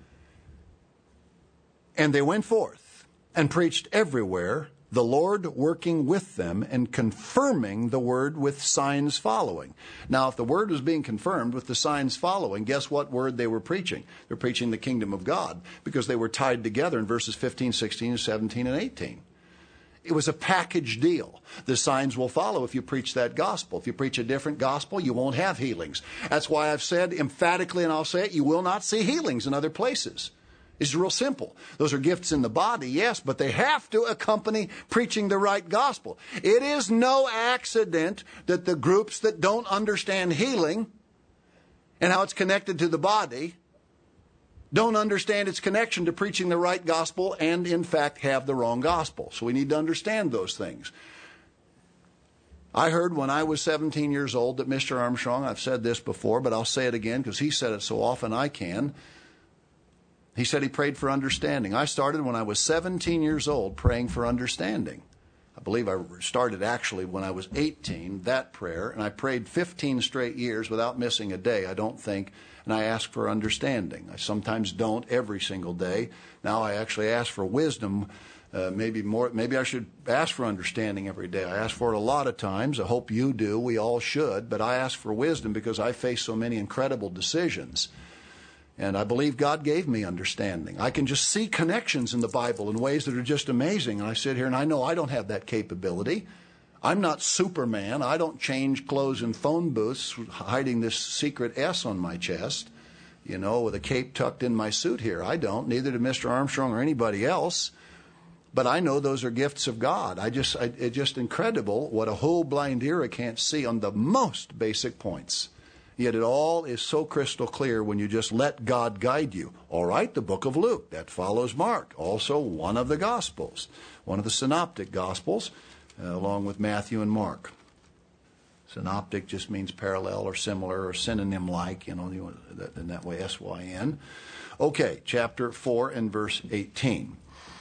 And they went forth and preached everywhere, the Lord working with them and confirming the word with signs following. Now, if the word was being confirmed with the signs following, guess what word they were preaching? They're preaching the kingdom of God because they were tied together in verses fifteen, sixteen, seventeen, and eighteen. It was a package deal. The signs will follow if you preach that gospel. If you preach a different gospel, you won't have healings. That's why I've said emphatically, and I'll say it, you will not see healings in other places. It's real simple. Those are gifts in the body, yes, but they have to accompany preaching the right gospel. It is no accident that the groups that don't understand healing and how it's connected to the body don't understand its connection to preaching the right gospel and, in fact, have the wrong gospel. So we need to understand those things. I heard when I was seventeen years old that Mister Armstrong, I've said this before, but I'll say it again because he said it so often I can. He said he prayed for understanding. I started when I was seventeen years old praying for understanding. I believe I started actually when I was eighteen, that prayer, and I prayed fifteen straight years without missing a day, I don't think, and I asked for understanding. I sometimes don't every single day. Now I actually ask for wisdom. Uh, maybe more. Maybe I should ask for understanding every day. I ask for it a lot of times. I hope you do. We all should. But I ask for wisdom because I face so many incredible decisions. And I believe God gave me understanding. I can just see connections in the Bible in ways that are just amazing. And I sit here and I know I don't have that capability. I'm not Superman. I don't change clothes in phone booths hiding this secret S on my chest, you know, with a cape tucked in my suit here. I don't. Neither did Mister Armstrong or anybody else. But I know those are gifts of God. I just, I, it's just incredible what a whole blind ear can't see on the most basic points. Yet it all is so crystal clear when you just let God guide you. All right, the book of Luke, that follows Mark. Also one of the Gospels, one of the synoptic Gospels, uh, along with Matthew and Mark. Synoptic just means parallel or similar or synonym-like, you know, in that way, S Y N. Okay, chapter four and verse eighteen.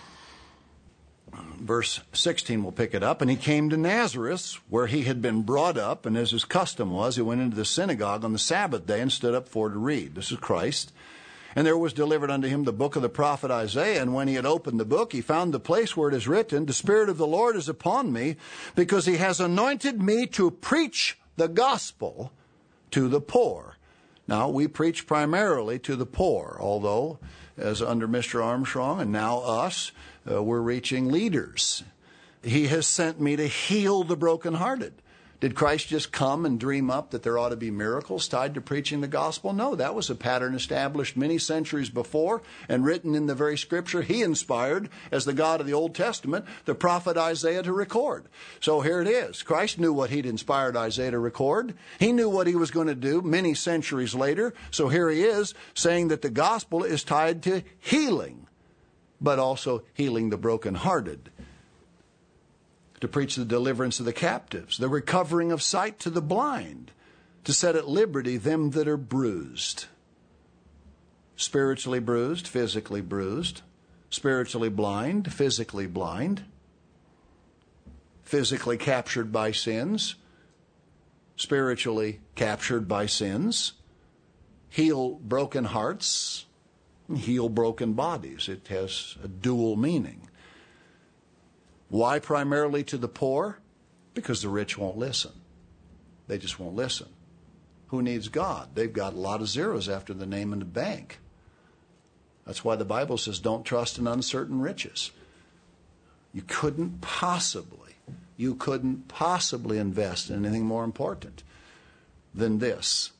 Verse sixteen, we'll pick it up. And he came to Nazareth, where he had been brought up, and as his custom was, he went into the synagogue on the Sabbath day and stood up for to read. This is Christ. And there was delivered unto him the book of the prophet Isaiah. And when he had opened the book, he found the place where it is written, The Spirit of the Lord is upon me, because he has anointed me to preach the gospel to the poor. Now, we preach primarily to the poor, although, as under Mister Armstrong and now us, Uh, we're reaching leaders. He has sent me to heal the brokenhearted, Did Christ just come and dream up that there ought to be miracles tied to preaching the gospel? No, that was a pattern established many centuries before and written in the very scripture he inspired as the God of the Old Testament, the prophet Isaiah to record. So here it is. Christ knew what he'd inspired Isaiah to record. He knew what he was going to do many centuries later. So here he is saying that the gospel is tied to healing, but also healing the brokenhearted, to preach the deliverance of the captives, the recovering of sight to the blind, to set at liberty them that are bruised. Spiritually bruised, physically bruised, spiritually blind, physically blind, physically captured by sins, spiritually captured by sins, heal broken hearts, heal broken bodies. It has a dual meaning. Why primarily to the poor? Because the rich won't listen. They just won't listen. Who needs God? They've got a lot of zeros after the name in the bank. That's why the Bible says don't trust in uncertain riches. You couldn't possibly, you couldn't possibly invest in anything more important than this.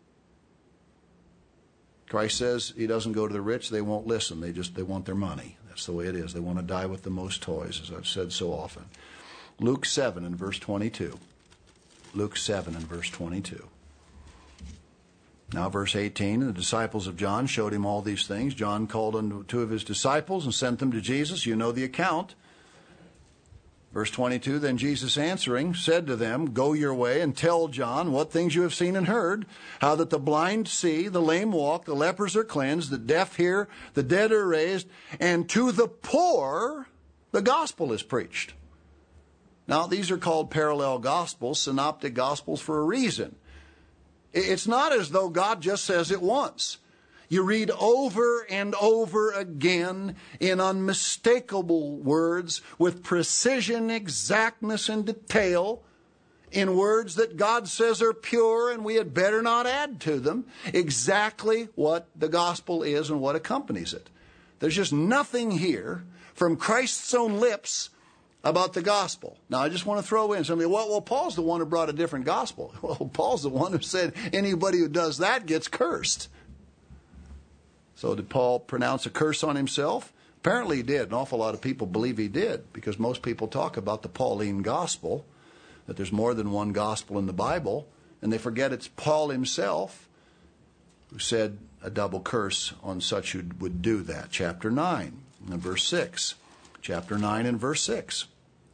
Christ says he doesn't go to the rich. They won't listen. They just, they want their money. That's the way it is. They want to die with the most toys, as I've said so often. Luke seven and verse twenty-two. Luke seven and verse twenty-two. Now verse eighteen, the disciples of John showed him all these things. John called unto two of his disciples and sent them to Jesus. You know the account. Verse twenty-two, then Jesus answering said to them, go your way and tell John what things you have seen and heard, how that the blind see, the lame walk, the lepers are cleansed, the deaf hear, the dead are raised, and to the poor the gospel is preached. Now these are called parallel gospels, synoptic gospels for a reason. It's not as though God just says it once. You read over and over again in unmistakable words with precision, exactness, and detail, in words that God says are pure and we had better not add to them, exactly what the gospel is and what accompanies it. There's just nothing here from Christ's own lips about the gospel. Now, I just want to throw in somebody, well, well, Paul's the one who brought a different gospel. Well, Paul's the one who said anybody who does that gets cursed. So did Paul pronounce a curse on himself? Apparently he did. An awful lot of people believe he did, because most people talk about the Pauline gospel, that there's more than one gospel in the Bible, and they forget it's Paul himself who said a double curse on such who would do that. Chapter nine and verse six. Chapter nine and verse six.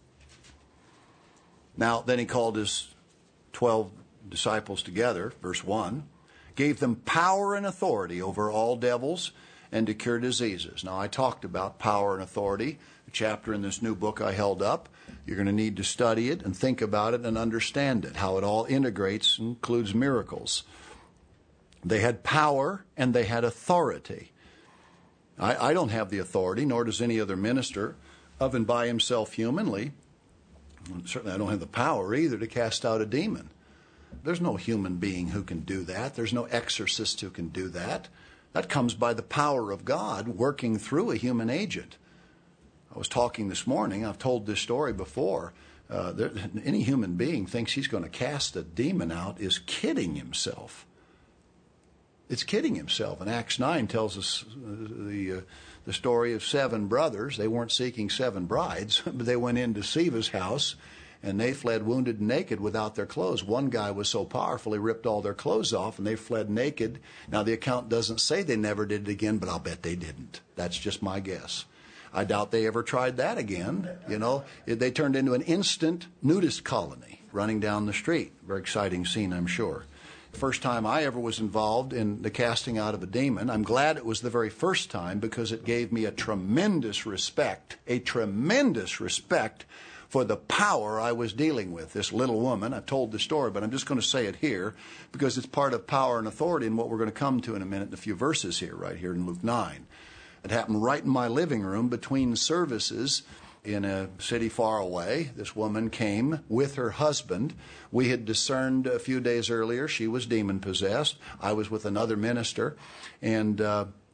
Now, then he called his twelve disciples together, verse one, gave them power and authority over all devils and to cure diseases. Now, I talked about power and authority, a chapter in this new book I held up. You're going to need to study it and think about it and understand it, how it all integrates and includes miracles. They had power and they had authority. I, I don't have the authority, nor does any other minister, of and by himself humanly. Certainly I don't have the power either to cast out a demon. There's no human being who can do that. There's no exorcist who can do that. That comes by the power of God working through a human agent. I was talking this morning, I've told this story before. Uh, there, any human being thinks he's going to cast a demon out is kidding himself. It's kidding himself. And Acts nine tells us the uh, the story of seven brothers. They weren't seeking seven brides, but they went into Siva's house, and they fled wounded and naked without their clothes. One guy was so powerful, he ripped all their clothes off, and they fled naked. Now, the account doesn't say they never did it again, but I'll bet they didn't. That's just my guess. I doubt they ever tried that again. You know, they turned into an instant nudist colony running down the street. Very exciting scene, I'm sure. First time I ever was involved in the casting out of a demon. I'm glad it was the very first time, because it gave me a tremendous respect, a tremendous respect for the power I was dealing with. This little woman, I've told the story, but I'm just going to say it here because it's part of power and authority and what we're going to come to in a minute in a few verses here, right here in Luke nine. It happened right in my living room between services in a city far away. This woman came with her husband. We had discerned a few days earlier she was demon-possessed. I was with another minister, and uh,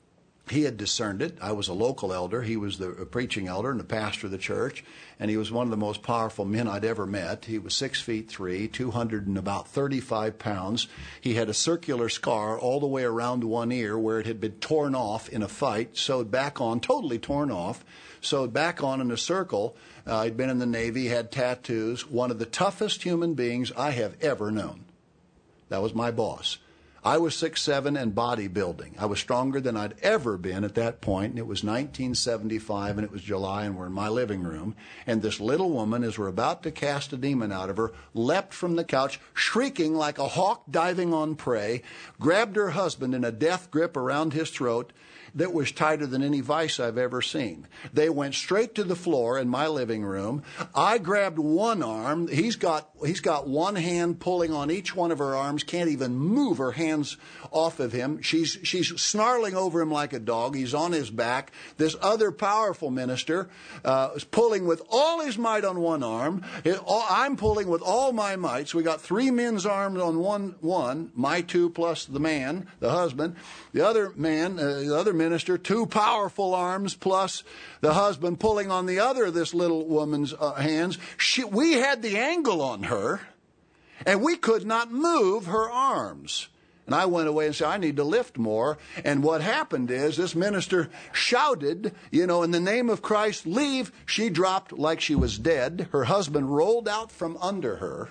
He had discerned it. I was a local elder. He was the preaching elder and the pastor of the church, and he was one of the most powerful men I'd ever met. He was six feet three, two hundred and about thirty-five pounds. He had a circular scar all the way around one ear where it had been torn off in a fight, sewed back on, totally torn off, sewed back on in a circle. Uh, he'd been in the Navy, had tattoos. One of the toughest human beings I have ever known. That was my boss. I was six seven and bodybuilding. I was stronger than I'd ever been at that point, and it was nineteen seventy-five, and it was July, and we're in my living room, and this little woman, as we're about to cast a demon out of her, leapt from the couch, shrieking like a hawk diving on prey, grabbed her husband in a death grip around his throat that was tighter than any vice I've ever seen. They went straight to the floor in my living room. I grabbed one arm. He's got he's got one hand pulling on each one of her arms, can't even move her hands off of him. She's she's snarling over him like a dog. He's on his back. This other powerful minister uh, is pulling with all his might on one arm. It, all, I'm pulling with all my might. So we got three men's arms on one, one, my two plus the man, the husband. The other man, uh, the other minister, two powerful arms plus the husband pulling on the other of this little woman's uh, hands. She, we had the angle on her, and we could not move her arms. And I went away and said, I need to lift more. And what happened is this minister shouted, you know, in the name of Christ, leave. She dropped like she was dead. Her husband rolled out from under her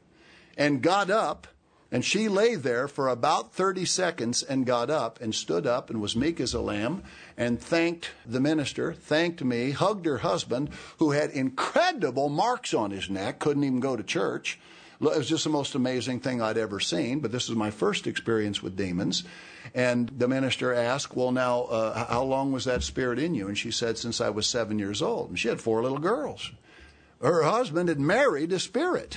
and got up. And she lay there for about thirty seconds and got up and stood up and was meek as a lamb and thanked the minister, thanked me, hugged her husband, who had incredible marks on his neck, couldn't even go to church. It was just the most amazing thing I'd ever seen, but this is my first experience with demons. And the minister asked, well, now, uh, how long was that spirit in you? And she said, since I was seven years old. And she had four little girls. Her husband had married a spirit.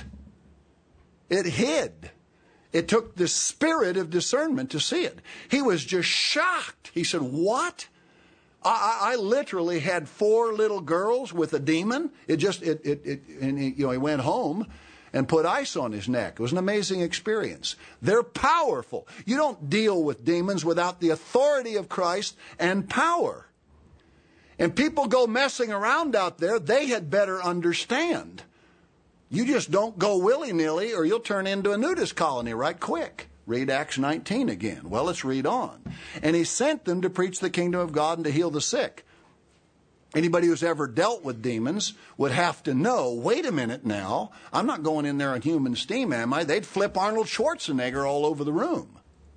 It hid. It took the spirit of discernment to see it. He was just shocked. He said, what? I, I literally had four little girls with a demon. It just, it, it, it and he, you know, he went home and put ice on his neck. It was an amazing experience. They're powerful. You don't deal with demons without the authority of Christ and power. And people go messing around out there, they had better understand. You just don't go willy-nilly or you'll turn into a nudist colony right quick. Read Acts nineteen again. Well, let's read on. And he sent them to preach the kingdom of God and to heal the sick. Anybody who's ever dealt with demons would have to know, wait a minute now, I'm not going in there on human steam, am I? They'd flip Arnold Schwarzenegger all over the room.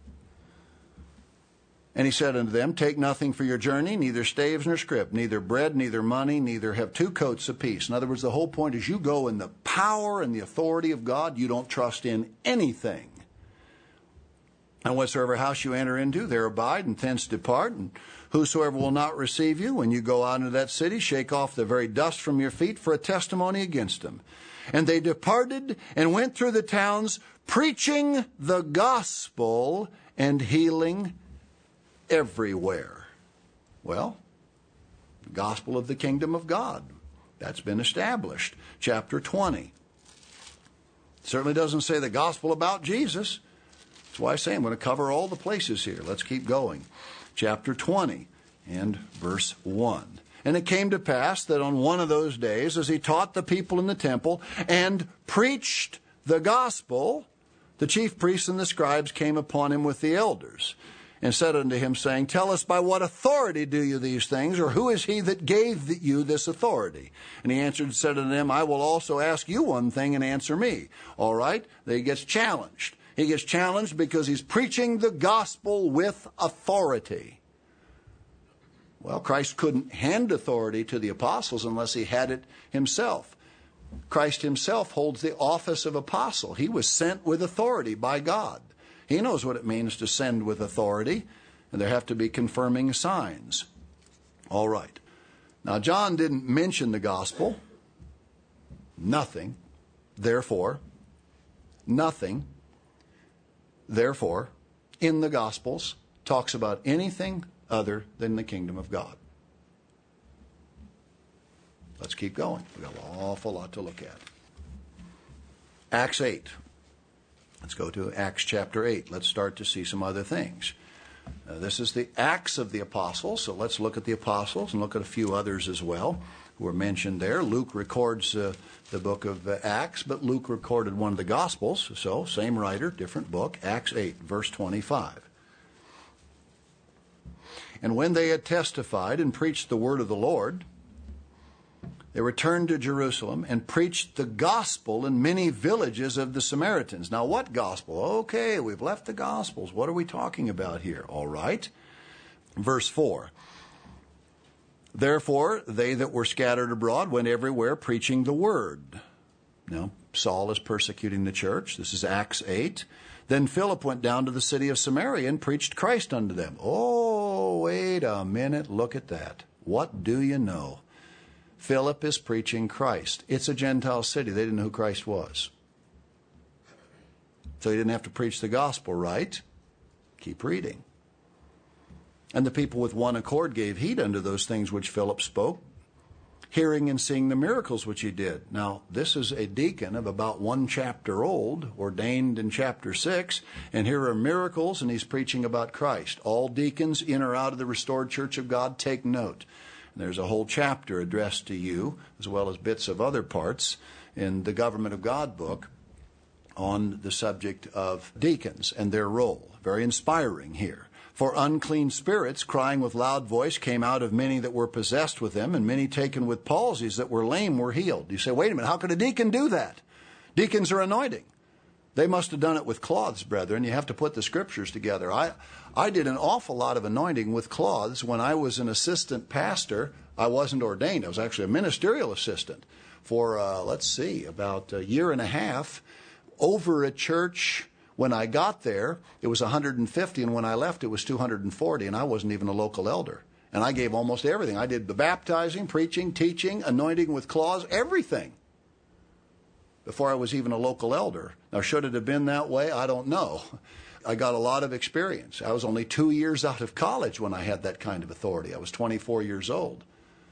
And he said unto them, take nothing for your journey, neither staves nor scrip, neither bread, neither money, neither have two coats apiece. In other words, the whole point is you go in the power and the authority of God. You don't trust in anything. And whatsoever house you enter into, there abide, and thence depart. And whosoever will not receive you, when you go out into that city, shake off the very dust from your feet for a testimony against them. And they departed and went through the towns, preaching the gospel and healing everywhere. Well, the gospel of the kingdom of God. That's been established. Chapter twenty. Certainly doesn't say the gospel about Jesus. That's why I say I'm going to cover all the places here. Let's keep going. Chapter twenty and verse one. And it came to pass that on one of those days, as he taught the people in the temple and preached the gospel, the chief priests and the scribes came upon him with the elders, and said unto him, saying, tell us, by what authority do you these things, or who is he that gave you this authority? And he answered and said unto them, I will also ask you one thing, and answer me. All right? Then he gets challenged. He gets challenged because he's preaching the gospel with authority. Well, Christ couldn't hand authority to the apostles unless he had it himself. Christ himself holds the office of apostle. He was sent with authority by God. He knows what it means to send with authority, and there have to be confirming signs. All right. Now, John didn't mention the gospel. Nothing. Therefore, nothing, therefore, in the Gospels talks about anything other than the kingdom of God. Let's keep going. We've got an awful lot to look at. Acts eight. Let's go to Acts chapter eight. Let's start to see some other things. Uh, this is the Acts of the Apostles, so let's look at the Apostles and look at a few others as well who are mentioned there. Luke records uh, the book of uh, Acts, but Luke recorded one of the Gospels, so same writer, different book, Acts eight, verse twenty-five. And when they had testified and preached the word of the Lord, they returned to Jerusalem and preached the gospel in many villages of the Samaritans. Now, what gospel? Okay, we've left the Gospels. What are we talking about here? All right. Verse four. Therefore, they that were scattered abroad went everywhere preaching the word. Now, Saul is persecuting the church. This is Acts eight. Then Philip went down to the city of Samaria and preached Christ unto them. Oh, wait a minute. Look at that. What do you know? Philip is preaching Christ. It's a Gentile city. They didn't know who Christ was. So he didn't have to preach the gospel, right? Keep reading. And the people with one accord gave heed unto those things which Philip spoke, hearing and seeing the miracles which he did. Now, this is a deacon of about one chapter old, ordained in chapter six, and here are miracles, and he's preaching about Christ. All deacons in or out of the restored church of God, take note. There's a whole chapter addressed to you, as well as bits of other parts in the Government of God book on the subject of deacons and their role. Very inspiring here. For unclean spirits, crying with loud voice, came out of many that were possessed with them, and many taken with palsies that were lame were healed. You say, wait a minute, how could a deacon do that? Deacons are anointing. They must have done it with cloths, brethren. You have to put the scriptures together. I, I did an awful lot of anointing with cloths. When I was an assistant pastor, I wasn't ordained. I was actually a ministerial assistant for, uh, let's see, about a year and a half over a church. When I got there, it was one hundred fifty, and when I left, it was two hundred forty, and I wasn't even a local elder. And I gave almost everything. I did the baptizing, preaching, teaching, anointing with cloths, everything, before I was even a local elder. Now, should it have been that way? I don't know. I got a lot of experience. I was only two years out of college when I had that kind of authority. I was twenty-four years old.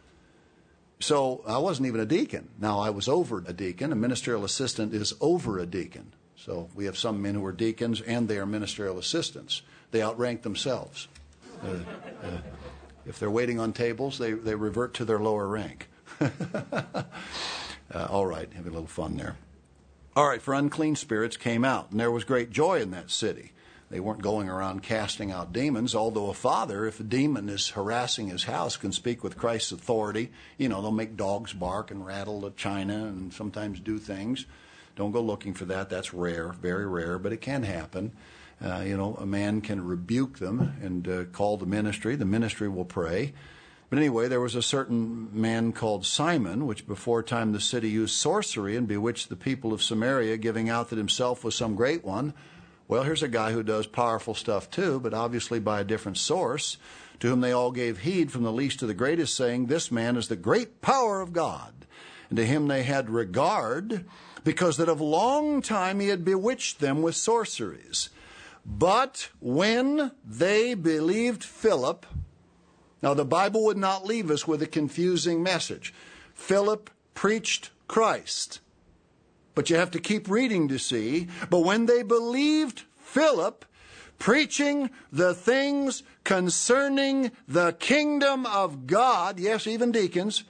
So I wasn't even a deacon. Now, I was over a deacon. A ministerial assistant is over a deacon. So we have some men who are deacons, and they are ministerial assistants. They outrank themselves. Uh, uh, if they're waiting on tables, they, they revert to their lower rank. uh, all right, having a little fun there. All right, for unclean spirits came out, and there was great joy in that city. They weren't going around casting out demons, although a father, if a demon is harassing his house, can speak with Christ's authority. You know, they'll make dogs bark and rattle the china and sometimes do things. Don't go looking for that. That's rare, very rare, but it can happen. Uh, you know, a man can rebuke them and uh, call the ministry. The ministry will pray. But anyway, there was a certain man called Simon, which before time the city used sorcery and bewitched the people of Samaria, giving out that himself was some great one. Well, here's a guy who does powerful stuff too, but obviously by a different source, to whom they all gave heed from the least to the greatest, saying, this man is the great power of God. And to him they had regard, because that of long time he had bewitched them with sorceries. But when they believed Philip, now the Bible would not leave us with a confusing message. Philip preached Christ. But you have to keep reading to see. But when they believed Philip, preaching the things concerning the kingdom of God, yes, even deacons,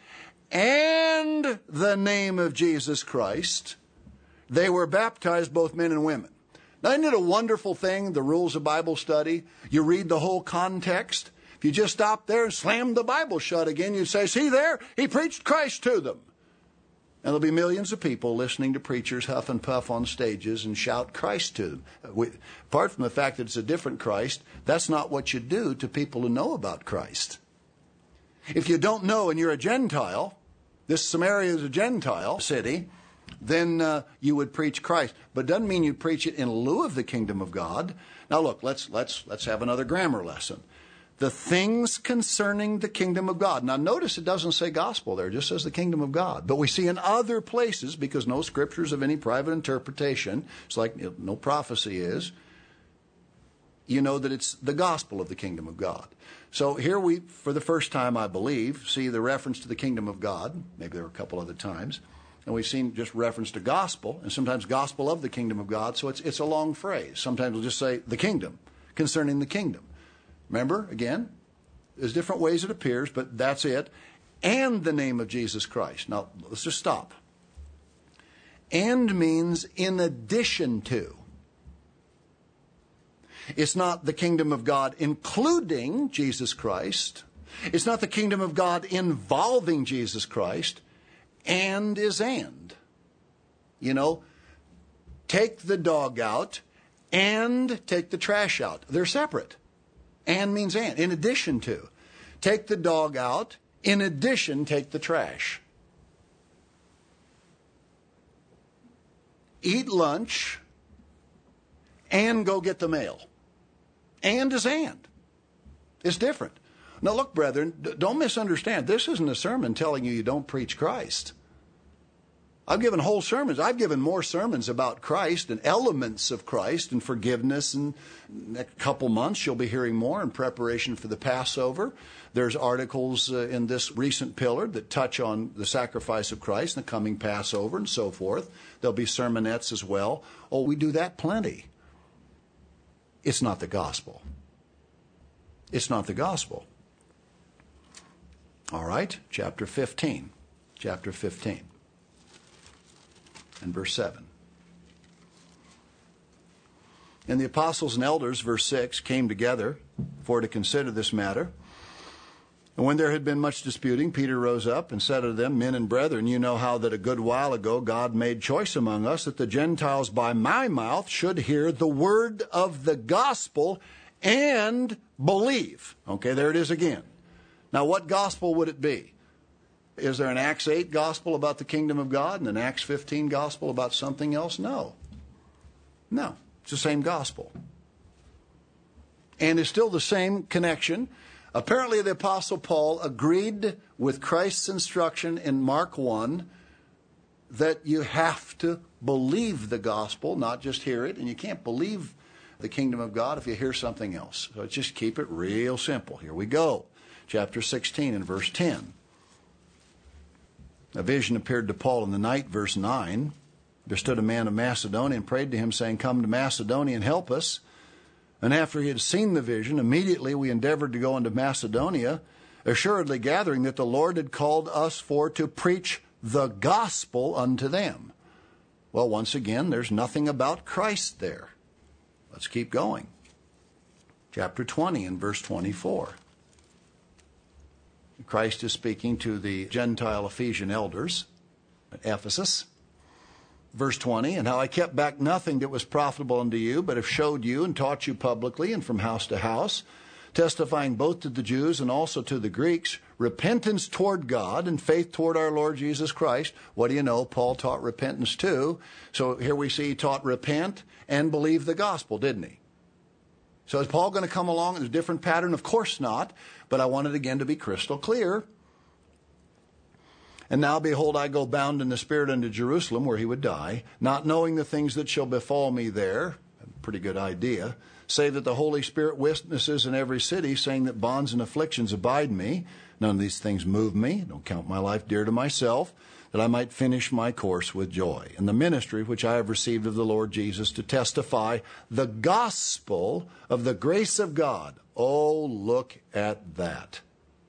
and the name of Jesus Christ, they were baptized, both men and women. Now, isn't it a wonderful thing, the rules of Bible study? You read the whole context. If you just stop there and slam the Bible shut again, you'd say, see there, he preached Christ to them. And there'll be millions of people listening to preachers huff and puff on stages and shout Christ to them. We, apart from the fact that it's a different Christ, that's not what you do to people who know about Christ. If you don't know and you're a Gentile, this Samaria is a Gentile city, then uh, you would preach Christ. But it doesn't mean you preach it in lieu of the kingdom of God. Now look, let's let's let's have another grammar lesson. The things concerning the kingdom of God. Now notice it doesn't say gospel there, it just says the kingdom of God. But we see in other places, because no scriptures of any private interpretation, it's like no prophecy is, you know that it's the gospel of the kingdom of God. So here we, for the first time I believe, see the reference to the kingdom of God. Maybe there were a couple other times. And we've seen just reference to gospel, and sometimes gospel of the kingdom of God. So it's it's a long phrase. Sometimes we'll just say the kingdom, concerning the kingdom. Remember, again, there's different ways it appears, but that's it. And the name of Jesus Christ. Now, let's just stop. And means in addition to. It's not the kingdom of God including Jesus Christ. It's not the kingdom of God involving Jesus Christ. And is and. You know, take the dog out and take the trash out. They're separate. And means and, in addition to. Take the dog out, in addition, take the trash. Eat lunch and go get the mail. And is and. It's different. Now look, brethren, don't misunderstand. This isn't a sermon telling you you don't preach Christ. I've given whole sermons. I've given more sermons about Christ and elements of Christ and forgiveness. And in a couple months, you'll be hearing more in preparation for the Passover. There's articles uh, in this recent pillar that touch on the sacrifice of Christ and the coming Passover and so forth. There'll be sermonettes as well. Oh, we do that plenty. It's not the gospel. It's not the gospel. All right, chapter fifteen. Chapter fifteen. And verse seven. And the apostles and elders, verse six, came together for to consider this matter. And when there had been much disputing, Peter rose up and said unto them, Men and brethren, you know how that a good while ago God made choice among us that the Gentiles by my mouth should hear the word of the gospel and believe. Okay, there it is again. Now, what gospel would it be? Is there an Acts eight gospel about the kingdom of God and an Acts fifteen gospel about something else? No. No. It's the same gospel. And it's still the same connection. Apparently, the Apostle Paul agreed with Christ's instruction in Mark one that you have to believe the gospel, not just hear it. And you can't believe the kingdom of God if you hear something else. So just keep it real simple. Here we go. Chapter sixteen and verse ten. A vision appeared to Paul in the night, verse nine. There stood a man of Macedonia and prayed to him, saying, Come to Macedonia and help us. And after he had seen the vision, immediately we endeavored to go into Macedonia, assuredly gathering that the Lord had called us for to preach the gospel unto them. Well, once again, there's nothing about Christ there. Let's keep going. Chapter twenty and verse twenty-four. Christ is speaking to the Gentile Ephesian elders at Ephesus. Verse twenty, And how I kept back nothing that was profitable unto you, but have showed you and taught you publicly and from house to house, testifying both to the Jews and also to the Greeks, repentance toward God and faith toward our Lord Jesus Christ. What do you know? Paul taught repentance too. So here we see he taught repent and believe the gospel, didn't he? So is Paul going to come along in a different pattern? Of course not. But I want it again to be crystal clear. And now, behold, I go bound in the Spirit unto Jerusalem, where he would die, not knowing the things that shall befall me there. A pretty good idea. Save that the Holy Spirit witnesses in every city, saying that bonds and afflictions abide me. None of these things move me. Don't count my life dear to myself, that I might finish my course with joy. And the ministry which I have received of the Lord Jesus to testify the gospel of the grace of God. Oh, look at that.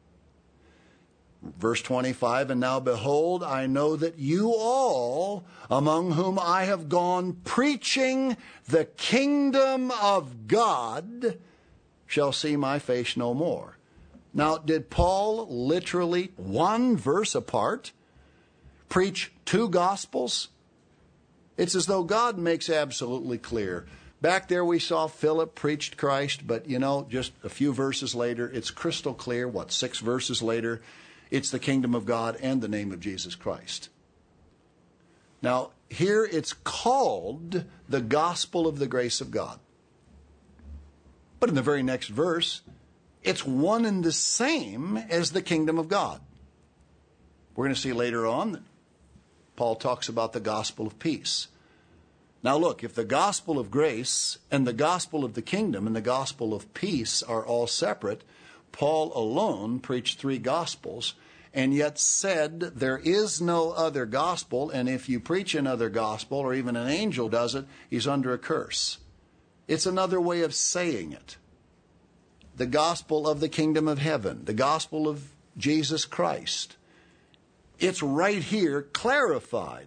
Verse twenty-five, And now behold, I know that you all, among whom I have gone preaching the kingdom of God, shall see my face no more. Now, did Paul literally, one verse apart, preach two gospels? It's as though God makes absolutely clear. Back there we saw Philip preached Christ, but, you know, just a few verses later, it's crystal clear, what, six verses later, it's the kingdom of God and the name of Jesus Christ. Now, here it's called the gospel of the grace of God. But in the very next verse, it's one and the same as the kingdom of God. We're going to see later on that Paul talks about the gospel of peace. Now look, if the gospel of grace and the gospel of the kingdom and the gospel of peace are all separate, Paul alone preached three gospels and yet said there is no other gospel, and if you preach another gospel or even an angel does it, he's under a curse. It's another way of saying it. the gospel of the kingdom of heaven, the gospel of Jesus Christ. It's right here clarified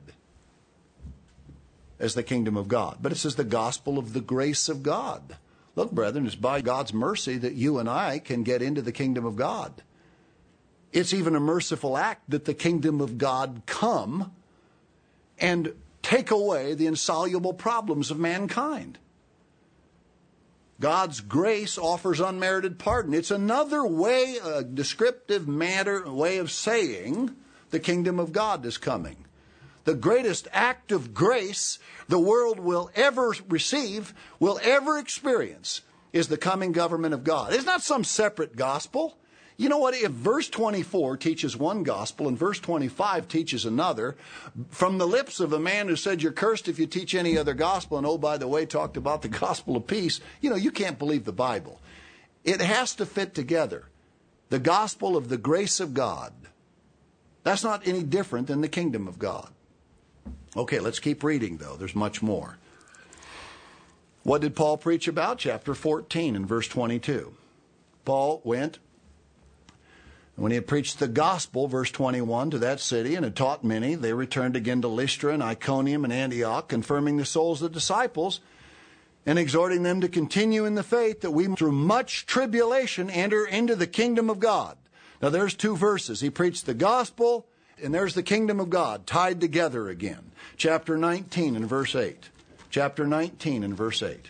as the kingdom of God. But it says the gospel of the grace of God. Look, brethren, it's by God's mercy that you and I can get into the kingdom of God. It's even a merciful act that the kingdom of God come and take away the insoluble problems of mankind. God's grace offers unmerited pardon. It's another way, a descriptive matter, way of saying the kingdom of God is coming. The greatest act of grace the world will ever receive, will ever experience, is the coming government of God. It's not some separate gospel. You know what? If verse twenty-four teaches one gospel and verse twenty-five teaches another, from the lips of a man who said you're cursed if you teach any other gospel, and oh, by the way, talked about the gospel of peace, you know, you can't believe the Bible. It has to fit together. The gospel of the grace of God. That's not any different than the kingdom of God. Okay, let's keep reading, though. There's much more. What did Paul preach about? Chapter fourteen and verse twenty-two. Paul went, when he had preached the gospel, verse twenty-one, to that city and had taught many, they returned again to Lystra and Iconium and Antioch, confirming the souls of the disciples and exhorting them to continue in the faith, that we through much tribulation enter into the kingdom of God. Now there's two verses. He preached the gospel, and there's the kingdom of God tied together again. Chapter nineteen and verse eight. Chapter nineteen and verse eight.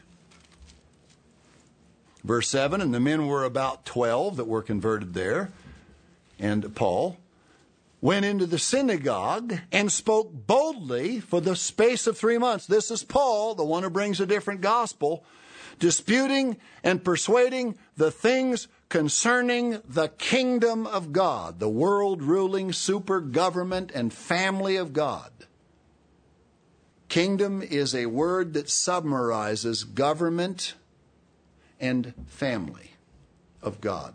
Verse seven, and the men were about twelve that were converted there. And Paul went into the synagogue and spoke boldly for the space of three months. This is Paul, the one who brings a different gospel, disputing and persuading the things concerning the kingdom of God, the world-ruling super government and family of God. Kingdom is a word that summarizes government and family of God.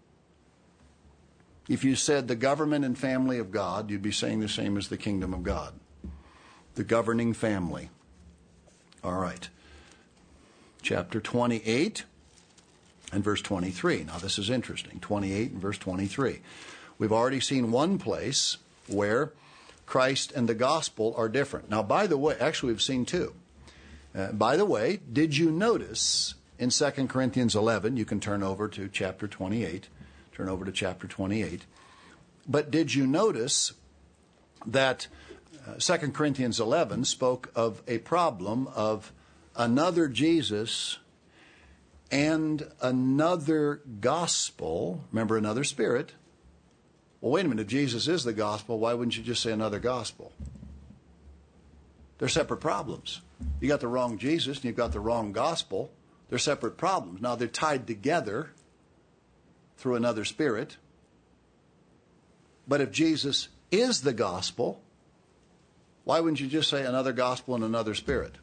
If you said the government and family of God, you'd be saying the same as the kingdom of God. The governing family. All right. Chapter twenty-eight and verse twenty-three. Now this is interesting. twenty-eight and verse twenty-three. We've already seen one place where Christ and the gospel are different. Now, by the way, actually we've seen two. Uh, by the way, did you notice in Second Corinthians eleven, you can turn over to chapter twenty-eight, turn over to chapter twenty-eight, but did you notice that uh, Second Corinthians eleven spoke of a problem of another Jesus and another gospel, remember another spirit. Well, wait a minute, if Jesus is the gospel, why wouldn't you just say another gospel? They're separate problems. You got the wrong Jesus and you've got the wrong gospel. They're separate problems. Now they're tied together through another spirit. But if Jesus is the gospel, why wouldn't you just say another gospel and another spirit?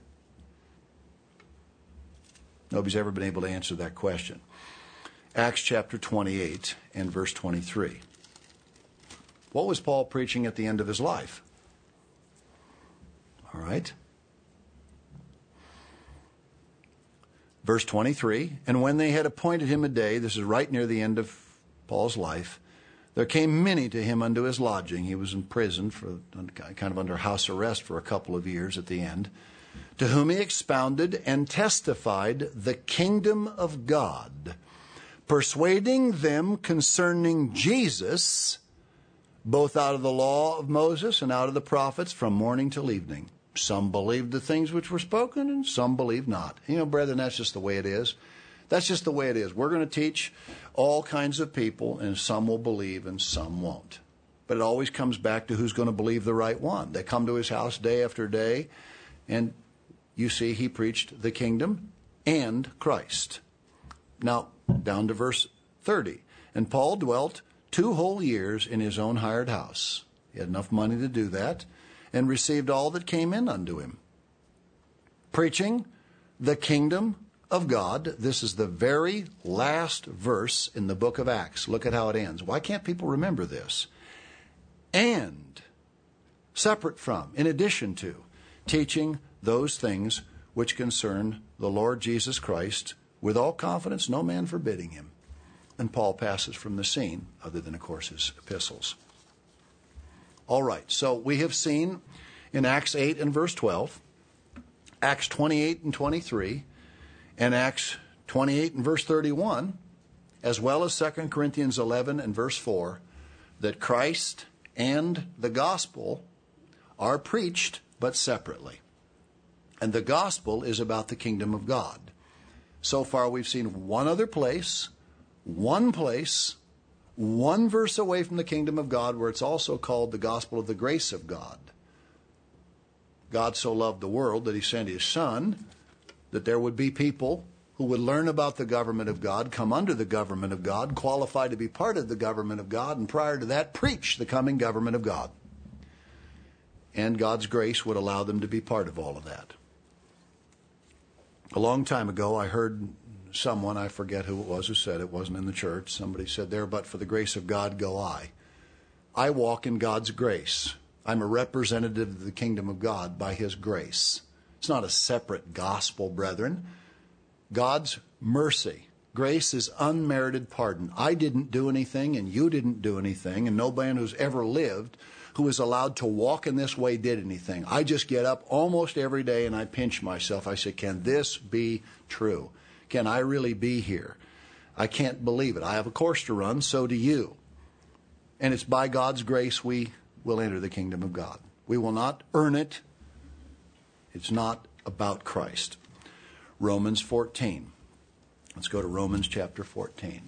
Nobody's ever been able to answer that question. Acts chapter twenty-eight and verse twenty-three. What was Paul preaching at the end of his life? All right. Verse twenty-three, and when they had appointed him a day, this is right near the end of Paul's life, there came many to him unto his lodging. He was in prison, for kind of under house arrest for a couple of years at the end, to whom he expounded and testified the kingdom of God, persuading them concerning Jesus, both out of the law of Moses and out of the prophets, from morning till evening. Some believed the things which were spoken, and some believed not. You know, brethren, that's just the way it is. That's just the way it is. We're going to teach all kinds of people, and some will believe and some won't. But it always comes back to who's going to believe the right one. They come to his house day after day, and you see he preached the kingdom and Christ. Now, down to verse thirty. And Paul dwelt two whole years in his own hired house. He had enough money to do that, and received all that came in unto him, preaching the kingdom of God. This is the very last verse in the book of Acts. Look at how it ends. Why can't people remember this? And, separate from, in addition to, teaching those things which concern the Lord Jesus Christ, with all confidence, no man forbidding him. and Paul passes from the scene, other than, of course, his epistles. All right, so we have seen in Acts eight and verse twelve, Acts twenty-eight and twenty-three, and Acts twenty-eight and verse thirty-one, as well as Second Corinthians eleven and verse four, that Christ and the gospel are preached, but separately. And the gospel is about the kingdom of God. So far we've seen one other place, one place, one verse away from the kingdom of God where it's also called the gospel of the grace of God. God so loved the world that he sent his Son, that there would be people who would learn about the government of God, come under the government of God, qualify to be part of the government of God, and prior to that, preach the coming government of God. And God's grace would allow them to be part of all of that. A long time ago, I heard someone, I forget who it was who said, it wasn't in the church, somebody said, there, but for the grace of God go I. I walk in God's grace. I'm a representative of the kingdom of God by his grace. It's not a separate gospel, brethren. God's mercy. Grace is unmerited pardon. I didn't do anything and you didn't do anything, and no man who's ever lived who is allowed to walk in this way did anything. I just get up almost every day and I pinch myself. I say, can this be true? Can I really be here? I can't believe it. I have a course to run, so do you. And it's by God's grace we will enter the kingdom of God. We will not earn it. It's not about Christ. Romans fourteen. Let's go to Romans chapter fourteen.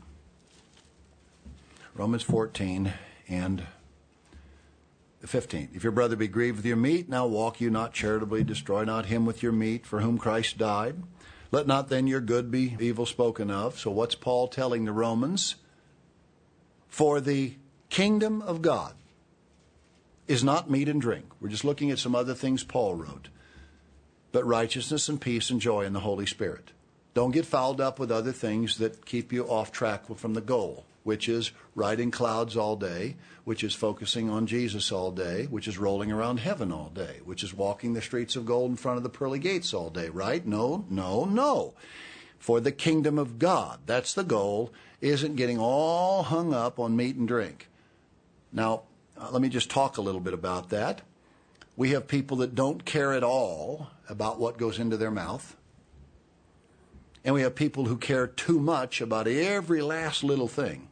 Romans fourteen and fifteen. If your brother be grieved with your meat, now walk you not charitably, destroy not him with your meat, for whom Christ died. Let not then your good be evil spoken of. So what's Paul telling the Romans? For the kingdom of God is not meat and drink. We're just looking at some other things Paul wrote. But righteousness and peace and joy in the Holy Spirit. Don't get fouled up with other things that keep you off track from the goal, which is riding clouds all day, which is focusing on Jesus all day, which is rolling around heaven all day, which is walking the streets of gold in front of the pearly gates all day, right? No, no, no. For the kingdom of God, that's the goal, isn't getting all hung up on meat and drink. Now, uh, let me just talk a little bit about that. We have people that don't care at all about what goes into their mouth. And we have people who care too much about every last little thing.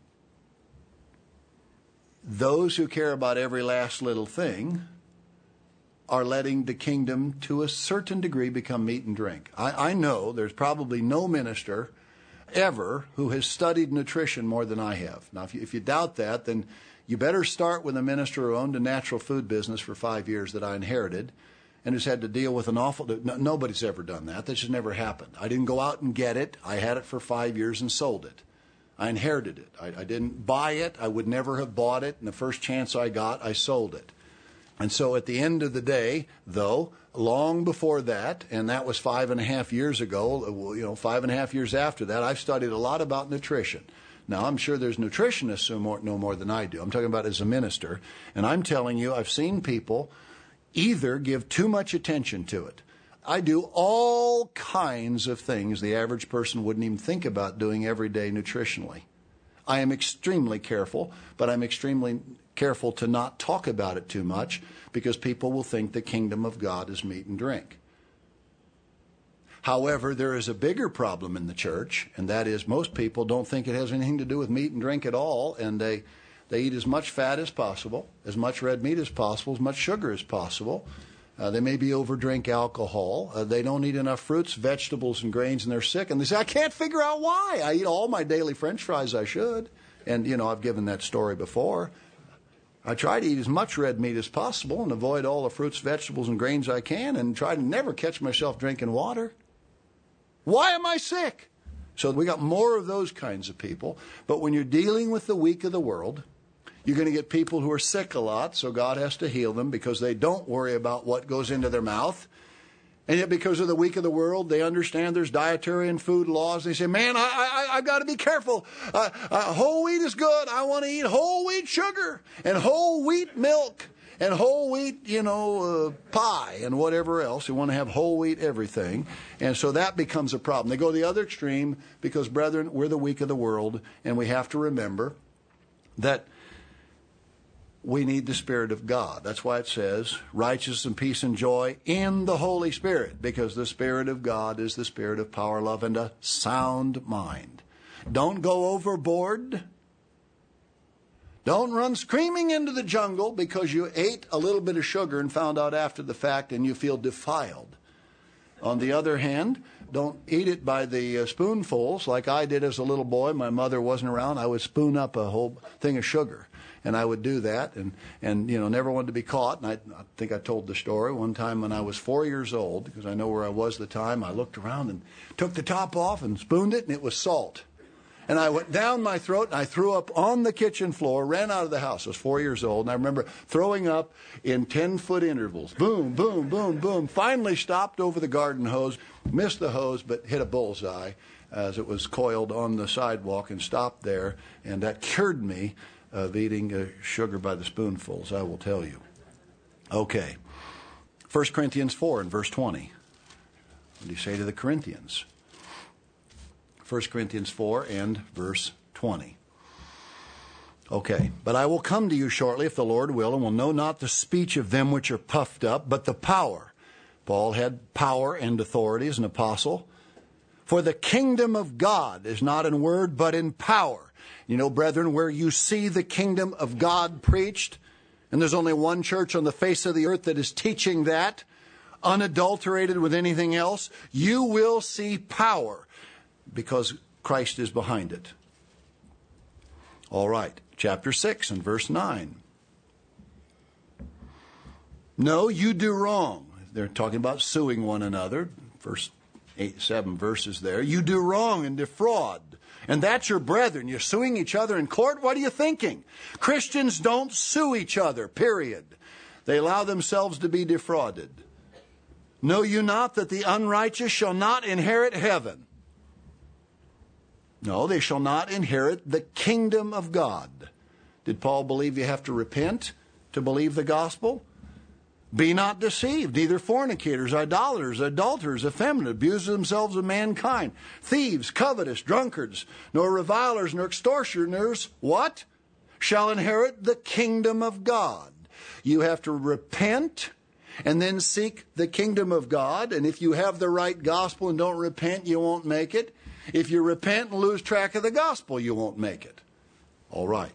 Those who care about every last little thing are letting the kingdom, to a certain degree, become meat and drink. I, I know there's probably no minister ever who has studied nutrition more than I have. Now, if you, if you doubt that, then you better start with a minister who owned a natural food business for five years that I inherited, and has had to deal with an awful... No, nobody's ever done that. That just never happened. I didn't go out and get it. I had it for five years and sold it. I inherited it. I, I didn't buy it. I would never have bought it. And the first chance I got, I sold it. And so at the end of the day, though, long before that, and that was five and a half years ago, you know, five and a half years after that, I've studied a lot about nutrition. Now, I'm sure there's nutritionists who know more than I do. I'm talking about as a minister. And I'm telling you, I've seen people either give too much attention to it. I do all kinds of things the average person wouldn't even think about doing every day nutritionally. I am extremely careful, but I'm extremely careful to not talk about it too much because people will think the kingdom of God is meat and drink. However, there is a bigger problem in the church, and that is most people don't think it has anything to do with meat and drink at all, and they They eat as much fat as possible, as much red meat as possible, as much sugar as possible. Uh, they maybe overdrink alcohol. Uh, they don't eat enough fruits, vegetables, and grains, and they're sick. And they say, I can't figure out why. I eat all my daily French fries I should. And, you know, I've given that story before. I try to eat as much red meat as possible and avoid all the fruits, vegetables, and grains I can and try to never catch myself drinking water. Why am I sick? So we got more of those kinds of people. But when you're dealing with the weak of the world, you're going to get people who are sick a lot, so God has to heal them because they don't worry about what goes into their mouth. And yet because of the weak of the world, they understand there's dietary and food laws. They say, man, I, I, I've got to be careful. Uh, uh, whole wheat is good. I want to eat whole wheat sugar and whole wheat milk and whole wheat, you know, uh, pie and whatever else. They want to have whole wheat everything. And so that becomes a problem. They go the other extreme because, brethren, we're the weak of the world, and we have to remember that we need the Spirit of God. That's why it says righteousness and peace and joy in the Holy Spirit, because the Spirit of God is the Spirit of power, love, and a sound mind. Don't go overboard. Don't run screaming into the jungle because you ate a little bit of sugar and found out after the fact and you feel defiled. On the other hand, don't eat it by the uh, spoonfuls like I did as a little boy. My mother wasn't around. I would spoon up a whole thing of sugar. And I would do that, and, and you know, never wanted to be caught. And I, I think I told the story one time when I was four years old, because I know where I was at the time. I looked around and took the top off and spooned it, and it was salt. And I went down my throat, and I threw up on the kitchen floor, ran out of the house. I was four years old, and I remember throwing up in ten-foot intervals. Boom, boom, boom, boom. Finally stopped over the garden hose, missed the hose, but hit a bullseye as it was coiled on the sidewalk and stopped there. And that cured me of eating uh, sugar by the spoonfuls, I will tell you. Okay. First Corinthians four and verse twenty. What do you say to the Corinthians? First Corinthians four and verse twenty. Okay. But I will come to you shortly, if the Lord will, and will know not the speech of them which are puffed up, but the power. Paul had power and authority as an apostle. For the kingdom of God is not in word, but in power. You know, brethren, where you see the kingdom of God preached, and there's only one church on the face of the earth that is teaching that, unadulterated with anything else, you will see power because Christ is behind it. All right, chapter six and verse nine. No, you do wrong. They're talking about suing one another. First eight, seven verses there. You do wrong and defraud. And that's your brethren. You're suing each other in court? What are you thinking? Christians don't sue each other, period. They allow themselves to be defrauded. Know you not that the unrighteous shall not inherit heaven? No, they shall not inherit the kingdom of God. Did Paul believe you have to repent to believe the gospel? Be not deceived, neither fornicators, idolaters, adulterers, effeminate, abusers themselves of mankind, thieves, covetous, drunkards, nor revilers, nor extortioners, what? Shall inherit the kingdom of God. You have to repent and then seek the kingdom of God. And if you have the right gospel and don't repent, you won't make it. If you repent and lose track of the gospel, you won't make it. All right.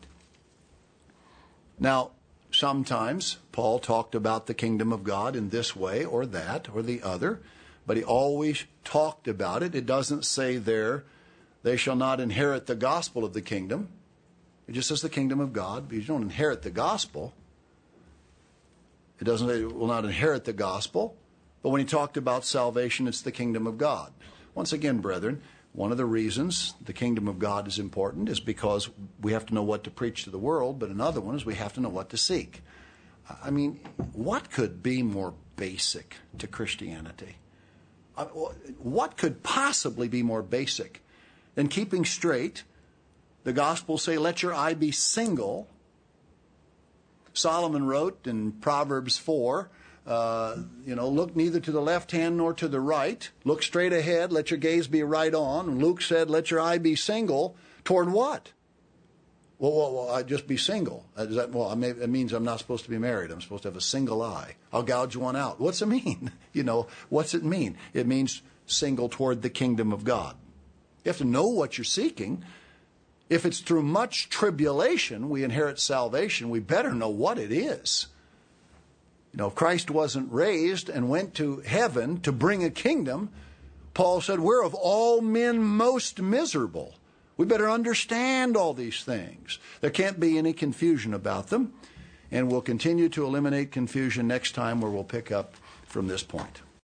Now, sometimes Paul talked about the kingdom of God in this way or that or the other, but he always talked about it. It doesn't say there, they shall not inherit the gospel of the kingdom. It just says the kingdom of God, but you don't inherit the gospel. It doesn't say it will not inherit the gospel, but when he talked about salvation, it's the kingdom of God. Once again, brethren, one of the reasons the kingdom of God is important is because we have to know what to preach to the world, but another one is we have to know what to seek. I mean, what could be more basic to Christianity? What could possibly be more basic than keeping straight? The Gospels say, let your eye be single. Solomon wrote in Proverbs four, Uh, you know, look neither to the left hand nor to the right. Look straight ahead. Let your gaze be right on. And Luke said, let your eye be single. Toward what? Well, well, well I'd just be single. Uh, that, well, I may, it means I'm not supposed to be married. I'm supposed to have a single eye. I'll gouge one out. What's it mean? You know, what's it mean? It means single toward the kingdom of God. You have to know what you're seeking. If it's through much tribulation we inherit salvation, we better know what it is. You know, if Christ wasn't raised and went to heaven to bring a kingdom, Paul said, we're of all men most miserable. We better understand all these things. There can't be any confusion about them. And we'll continue to eliminate confusion next time, where we'll pick up from this point.